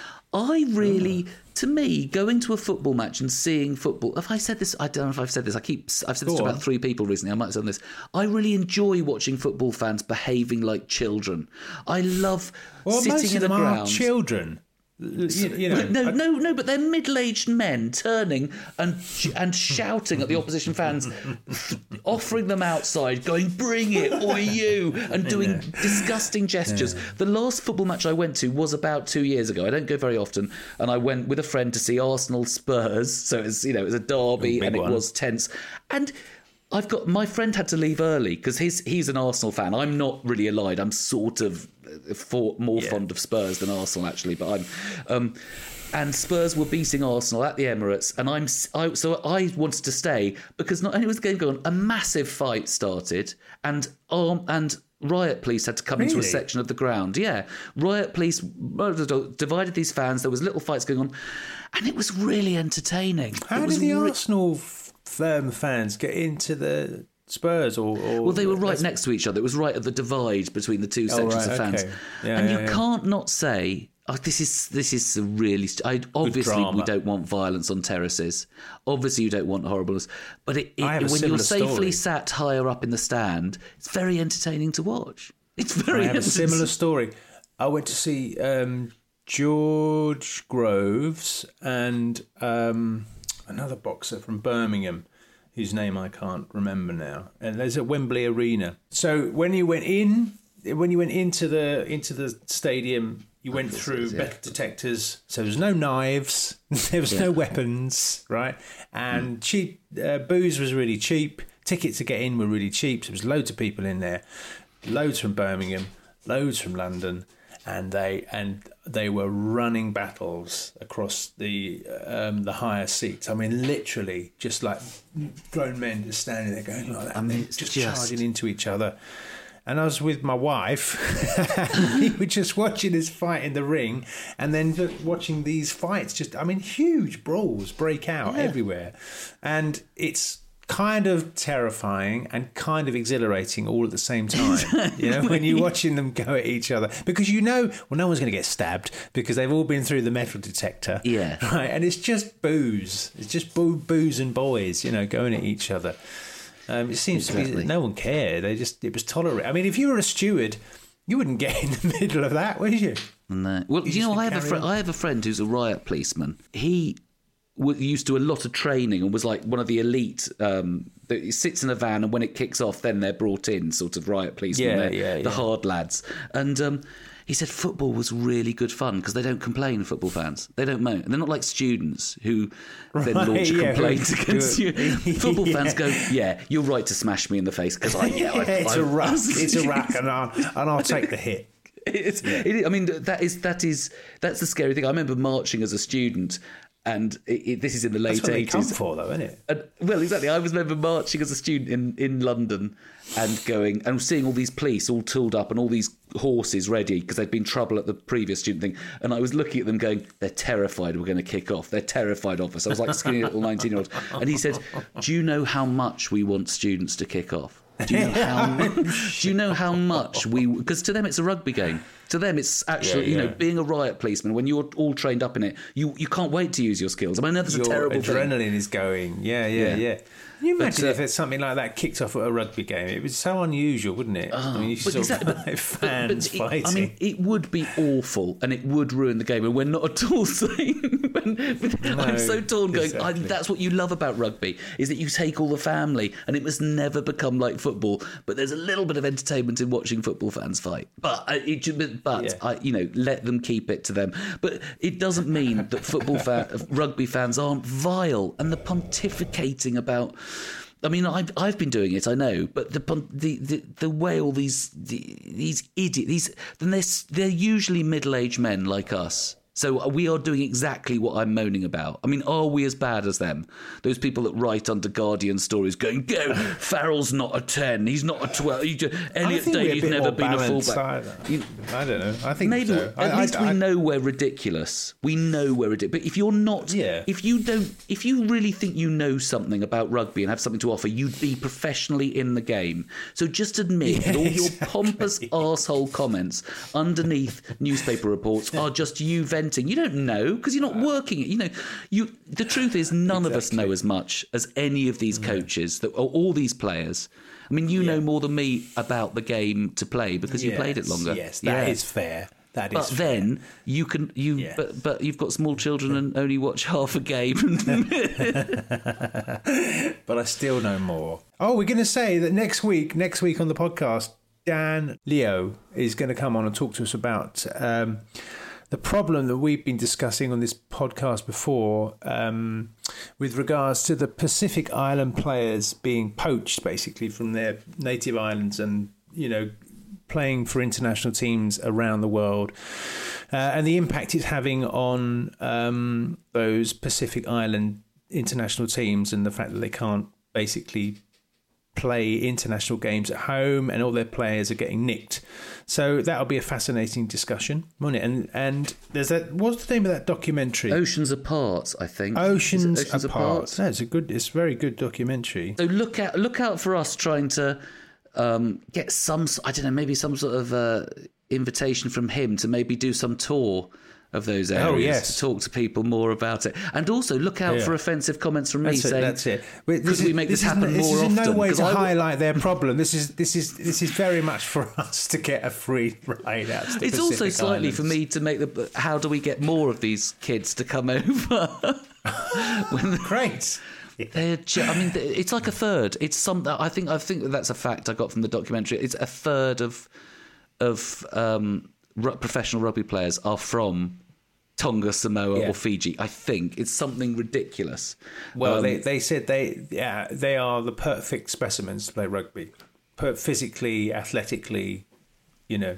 Speaker 4: I really, to me, going to a football match and seeing football. Have I said this? I don't know if I've said this. I keep. I've said this
Speaker 3: Go
Speaker 4: to
Speaker 3: on.
Speaker 4: about three people recently. I might have said this. I really enjoy watching football fans behaving like children. I love
Speaker 3: Well,
Speaker 4: sitting
Speaker 3: most
Speaker 4: in
Speaker 3: of
Speaker 4: a
Speaker 3: them are
Speaker 4: ground.
Speaker 3: children. You, you know,
Speaker 4: no,
Speaker 3: I-
Speaker 4: no, no, but they're middle-aged men turning and and shouting at the opposition fans, offering them outside, going, "Bring it, or you," and doing disgusting gestures. The last football match I went to was about two years ago. I don't go very often, and I went with a friend to see Arsenal Spurs. So it was, you know, it was a derby,
Speaker 3: big
Speaker 4: and it
Speaker 3: one.
Speaker 4: was tense. And I've got my friend had to leave early because he's he's an Arsenal fan. I'm not really allied. I'm sort of for, more
Speaker 3: Yeah.
Speaker 4: fond of Spurs than Arsenal actually, but I'm. Um, and Spurs were beating Arsenal at the Emirates, and I'm I, so I wanted to stay because not only was the game going on, a massive fight started, and um, and riot police had to come into a
Speaker 3: Really?
Speaker 4: section of the ground. Yeah, riot police divided these fans. There was little fights going on, and it was really entertaining.
Speaker 3: How
Speaker 4: it
Speaker 3: did
Speaker 4: was
Speaker 3: the
Speaker 4: re-
Speaker 3: Arsenal f- um, fans get into the Spurs? Or, or
Speaker 4: Well, they were right next to each other. It was right at the divide between the two sections
Speaker 3: right,
Speaker 4: of fans.
Speaker 3: okay. Yeah,
Speaker 4: and
Speaker 3: yeah,
Speaker 4: you
Speaker 3: yeah.
Speaker 4: can't not say, oh, this is this is a really... St- I, obviously, we
Speaker 3: drama.
Speaker 4: don't want violence on terraces. Obviously, you don't want horribleness. But it, it,
Speaker 3: I have a
Speaker 4: when you're
Speaker 3: similar
Speaker 4: safely
Speaker 3: story.
Speaker 4: sat higher up in the stand, it's very entertaining to watch. It's very
Speaker 3: I have a
Speaker 4: entertaining.
Speaker 3: similar story. I went to see um, George Groves and um, another boxer from Birmingham, whose name I can't remember now. And there's at Wembley Arena. So when you went in, when you went into the into the stadium, you went through
Speaker 4: yeah.
Speaker 3: metal detectors. So there was no knives, there was no weapons, right? And cheap uh, booze was really cheap. Tickets to get in were really cheap. So there was loads of people in there, loads from Birmingham, loads from London. And they and they were running battles across the um, the higher seats. I mean, literally, just like grown men just standing there going like that.
Speaker 4: I mean,
Speaker 3: and
Speaker 4: it's
Speaker 3: just,
Speaker 4: just-
Speaker 3: charging into each other. And I was with my wife. And we were just watching this fight in the ring, and then just watching these fights. Just, I mean, huge brawls break out everywhere, and it's kind of terrifying and kind of exhilarating all at the same time. You know, when you're watching them go at each other, because you know, well, no one's going to get stabbed because they've all been through the metal detector.
Speaker 4: Yeah.
Speaker 3: Right. And it's just booze. It's just boo- booze and boys, you know, going at each other. Um, it seems to be
Speaker 4: Exactly.
Speaker 3: that no one cared. They just, it was tolerated. I mean, if you were a steward, you wouldn't get in the middle of that, would you?
Speaker 4: No. Well,
Speaker 3: You
Speaker 4: you know,
Speaker 3: just
Speaker 4: I have a
Speaker 3: carry
Speaker 4: friend.
Speaker 3: on.
Speaker 4: I have a friend who's a riot policeman. He used to do a lot of training and was like one of the elite um, that sits in a van, and when it kicks off, then they're brought in, sort of riot policemen,
Speaker 3: yeah,
Speaker 4: yeah,
Speaker 3: yeah,
Speaker 4: the
Speaker 3: yeah.
Speaker 4: hard lads. And um, he said football was really good fun because they don't complain, football fans. They don't moan. They're not like students who then
Speaker 3: Right,
Speaker 4: launch a
Speaker 3: yeah,
Speaker 4: complaint
Speaker 3: who-
Speaker 4: against
Speaker 3: who-
Speaker 4: you. Football
Speaker 3: yeah.
Speaker 4: fans go, yeah, you're right to smash me in the face because I, yeah, I,
Speaker 3: it's
Speaker 4: I,
Speaker 3: a rack. It's a rack, and I'll, and I'll take the hit.
Speaker 4: It's, it, I mean, that is that is that's the scary thing. I remember marching as a student, and it, it, this is in the late
Speaker 3: That's what they come
Speaker 4: eighties.
Speaker 3: for, though, isn't it?
Speaker 4: And, well, exactly. I was remember marching as a student in, in London and going and seeing all these police all tooled up and all these horses ready because they'd been trouble at the previous student thing. And I was looking at them going, they're terrified we're going to kick off. They're terrified of us. I was like a skinny little nineteen-year-old. And he said, do you know how much we want students to kick off? Do you know how, do you know how much we... Because to them it's a rugby game. To them it's actually,
Speaker 3: Yeah,
Speaker 4: you know,
Speaker 3: yeah.
Speaker 4: being a riot policeman, when you're all trained up in it, you, you can't wait to use your skills. I mean, I know that's a
Speaker 3: Your
Speaker 4: terrible thing.
Speaker 3: adrenaline is going. Yeah, yeah,
Speaker 4: Yeah.
Speaker 3: yeah. Can you imagine
Speaker 4: But, uh,
Speaker 3: if it's something like that kicked off at a rugby game? It was so unusual, wouldn't it? I mean, you
Speaker 4: But
Speaker 3: sort
Speaker 4: exactly,
Speaker 3: of
Speaker 4: but-
Speaker 3: like fans
Speaker 4: but it-
Speaker 3: fighting.
Speaker 4: I mean, it would be awful, and it would ruin the game. And we're not at all saying. I'm so torn. Going, I,
Speaker 3: exactly.
Speaker 4: that's what you love about rugby, is that you take all the family, and it must never become like football. But there's a little bit of entertainment in watching football fans fight. But uh, it, but, but
Speaker 3: Yeah.
Speaker 4: I, you know, let them keep it to them. But it doesn't mean that football fan, rugby fans aren't vile, and the pontificating about. I mean, I've I've been doing it, I know, but the the the, the way all these the, these idiots, these then they're they're usually middle-aged men like us. So we are doing exactly what I'm moaning about. I mean, are we as bad as them? Those people that write under Guardian stories going, go, Farrell's not a ten, he's not a twelve. He just,
Speaker 3: I
Speaker 4: Elliot
Speaker 3: think we're a
Speaker 4: Daly's
Speaker 3: bit
Speaker 4: never
Speaker 3: more
Speaker 4: been a
Speaker 3: balanced.
Speaker 4: fullback.
Speaker 3: I,
Speaker 4: You-
Speaker 3: I don't know. I think
Speaker 4: Maybe
Speaker 3: so.
Speaker 4: at
Speaker 3: I,
Speaker 4: least
Speaker 3: I,
Speaker 4: we
Speaker 3: I,
Speaker 4: know we're ridiculous. We know we're ridiculous. But if you're not,
Speaker 3: Yeah.
Speaker 4: if you don't, if you really think you know something about rugby and have something to offer, you'd be professionally in the game. So just admit
Speaker 3: Yeah,
Speaker 4: that all your
Speaker 3: exactly.
Speaker 4: pompous arsehole comments underneath newspaper reports are just you venting. You don't know because you're not working it. You know, you. The truth is, none of us
Speaker 3: Exactly.
Speaker 4: know as much as any of these coaches that or all these players. I mean, you know more than me about the game to play because you played it
Speaker 3: Yes,
Speaker 4: longer.
Speaker 3: Yes, that is
Speaker 4: Yeah.
Speaker 3: fair. That is
Speaker 4: But
Speaker 3: fair.
Speaker 4: then you can you
Speaker 3: Yeah.
Speaker 4: but but you've got small children and only watch half a game.
Speaker 3: But I still know more. Oh, we're going to say that next week, next week on the podcast, Dan Leo is going to come on and talk to us about um, the problem that we've been discussing on this podcast before um, with regards to the Pacific Island players being poached, basically, from their native islands and, you know, playing for international teams around the world, uh, and the impact it's having on um, those Pacific Island international teams, and the fact that they can't basically play international games at home, and all their players are getting nicked. So that'll be a fascinating discussion, won't it? And and there's that. What's the name of that documentary?
Speaker 4: Oceans Apart, I think.
Speaker 3: Oceans,
Speaker 4: Is it Oceans
Speaker 3: Apart.
Speaker 4: Apart?
Speaker 3: No, it's a good. It's a very good documentary.
Speaker 4: So look out look out for us trying to um, get some. I don't know, maybe some sort of uh, invitation from him to maybe do some tour of those areas,
Speaker 3: Oh, yes.
Speaker 4: to talk to people more about it, and also look out
Speaker 3: Yeah.
Speaker 4: for offensive comments from me
Speaker 3: That's it.
Speaker 4: saying,
Speaker 3: That's it. Wait,
Speaker 4: could we make this,
Speaker 3: is,
Speaker 4: happen
Speaker 3: this
Speaker 4: more
Speaker 3: is in
Speaker 4: often?
Speaker 3: no way
Speaker 4: 'Cause
Speaker 3: to
Speaker 4: I w-
Speaker 3: highlight their problem. This is this is this is very much for us to get a free ride out. To the
Speaker 4: It's also
Speaker 3: Pacific
Speaker 4: slightly
Speaker 3: Islands.
Speaker 4: for me to make the. How do we get more of these kids to come over? when
Speaker 3: Great.
Speaker 4: they're, ju- I mean, it's like a third. It's some. I think. I think that that's a fact I got from the documentary. It's a third of of um, ru- professional rugby players are from Tonga, Samoa,
Speaker 3: Yeah.
Speaker 4: or Fiji. I think it's something ridiculous.
Speaker 3: Well,
Speaker 4: Um,
Speaker 3: they they said they yeah they are the perfect specimens to play rugby, per- physically, athletically, you know.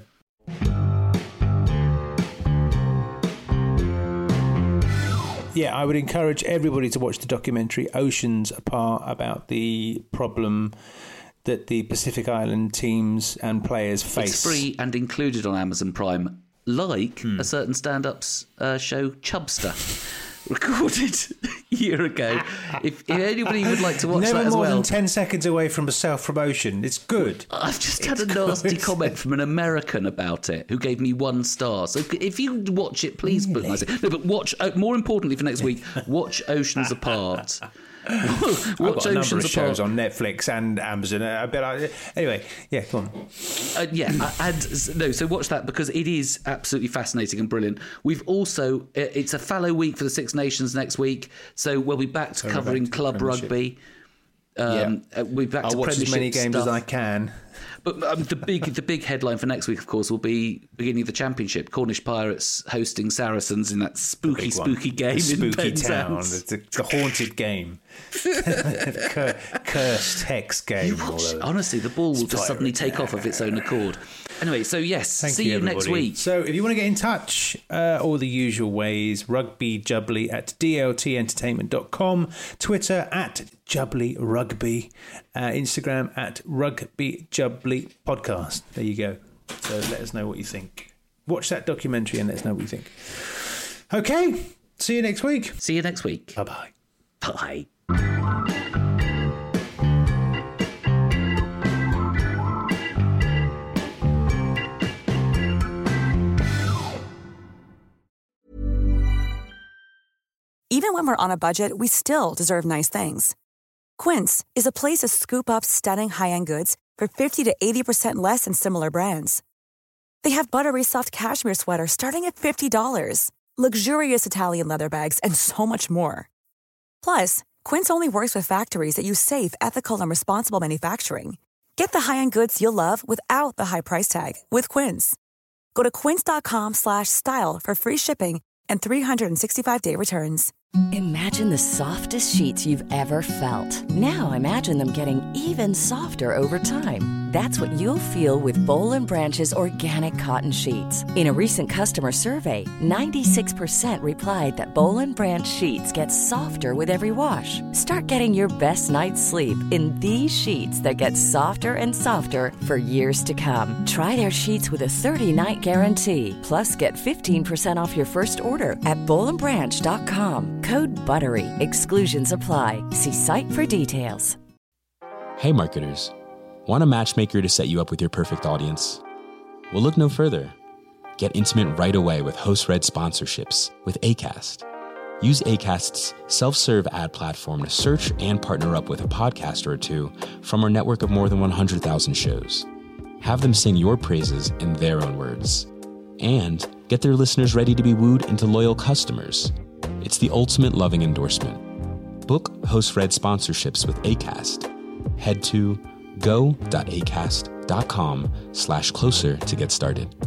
Speaker 3: Yeah, I would encourage everybody to watch the documentary Oceans Apart about the problem that the Pacific Island teams and players face.
Speaker 4: It's free and included on Amazon Prime, like
Speaker 3: Hmm.
Speaker 4: a certain stand-ups uh, show, Chubster, recorded a year ago. If, if anybody would like to watch
Speaker 3: Never
Speaker 4: that as
Speaker 3: more
Speaker 4: well,
Speaker 3: than ten seconds away from a self-promotion. It's good.
Speaker 4: I've just had a
Speaker 3: It's
Speaker 4: nasty
Speaker 3: good.
Speaker 4: comment from an American about it who gave me one star. So if you watch it, please put nice. No, but watch. Uh, more importantly for next week, watch Oceans Apart.
Speaker 3: I've got a number
Speaker 4: Oceans
Speaker 3: of shows
Speaker 4: Apart.
Speaker 3: on Netflix and Amazon. I bet I, anyway, yeah, go on.
Speaker 4: Uh, yeah, and no, so watch that because it is absolutely fascinating and brilliant. We've also, it's a fallow week for the Six Nations next week, so we'll be back to
Speaker 3: So
Speaker 4: covering
Speaker 3: back to
Speaker 4: club rugby. Um,
Speaker 3: yeah.
Speaker 4: uh, we'll be back
Speaker 3: I'll
Speaker 4: to
Speaker 3: watch as many
Speaker 4: Premiership
Speaker 3: games
Speaker 4: stuff.
Speaker 3: as I can.
Speaker 4: But um, the big the big headline for next week, of course, will be beginning of the Championship. Cornish Pirates hosting Saracens in that spooky, spooky game
Speaker 3: the
Speaker 4: in
Speaker 3: spooky town,
Speaker 4: Penzance.
Speaker 3: the, the haunted game, Cur- cursed hex game.
Speaker 4: Watch,
Speaker 3: although-
Speaker 4: honestly, the ball will just
Speaker 3: Pirate.
Speaker 4: suddenly take off of its own accord. Anyway, so yes,
Speaker 3: Thank
Speaker 4: see
Speaker 3: you,
Speaker 4: you next
Speaker 3: everybody.
Speaker 4: week.
Speaker 3: So if you want to get in touch, uh, all the usual ways, rugby jubbly at d l t entertainment dot com, Twitter at jubbly rugby, uh, Instagram at rugby jubbly podcast. There you go. So let us know what you think. Watch that documentary and let us know what you think. Okay, see you next week.
Speaker 4: See you next week.
Speaker 3: Bye-bye.
Speaker 4: Bye.
Speaker 8: Even when we're on a budget, we still deserve nice things. Quince is a place to scoop up stunning high-end goods for fifty to eighty percent less than similar brands. They have buttery soft cashmere sweaters starting at fifty dollars, luxurious Italian leather bags, and so much more. Plus, Quince only works with factories that use safe, ethical, and responsible manufacturing. Get the high-end goods you'll love without the high price tag with Quince. Go to quince.com slash style for free shipping and three sixty-five day returns.
Speaker 9: Imagine the softest sheets you've ever felt. Now imagine them getting even softer over time. That's what you'll feel with Boll and Branch's organic cotton sheets. In a recent customer survey, ninety-six percent replied that Boll and Branch sheets get softer with every wash. Start getting your best night's sleep in these sheets that get softer and softer for years to come. Try their sheets with a thirty-night guarantee. Plus, get fifteen percent off your first order at boll and branch dot com. Code BUTTERY. Exclusions apply. See site for details.
Speaker 10: Hey marketers, want a matchmaker to set you up with your perfect audience? Well, look no further. Get intimate right away with host-read sponsorships with Acast. Use Acast's self-serve ad platform to search and partner up with a podcaster or two from our network of more than one hundred thousand shows. Have them sing your praises in their own words. And get their listeners ready to be wooed into loyal customers. It's the ultimate loving endorsement. Book host-read sponsorships with Acast. Head to go.acast.com slash closer to get started.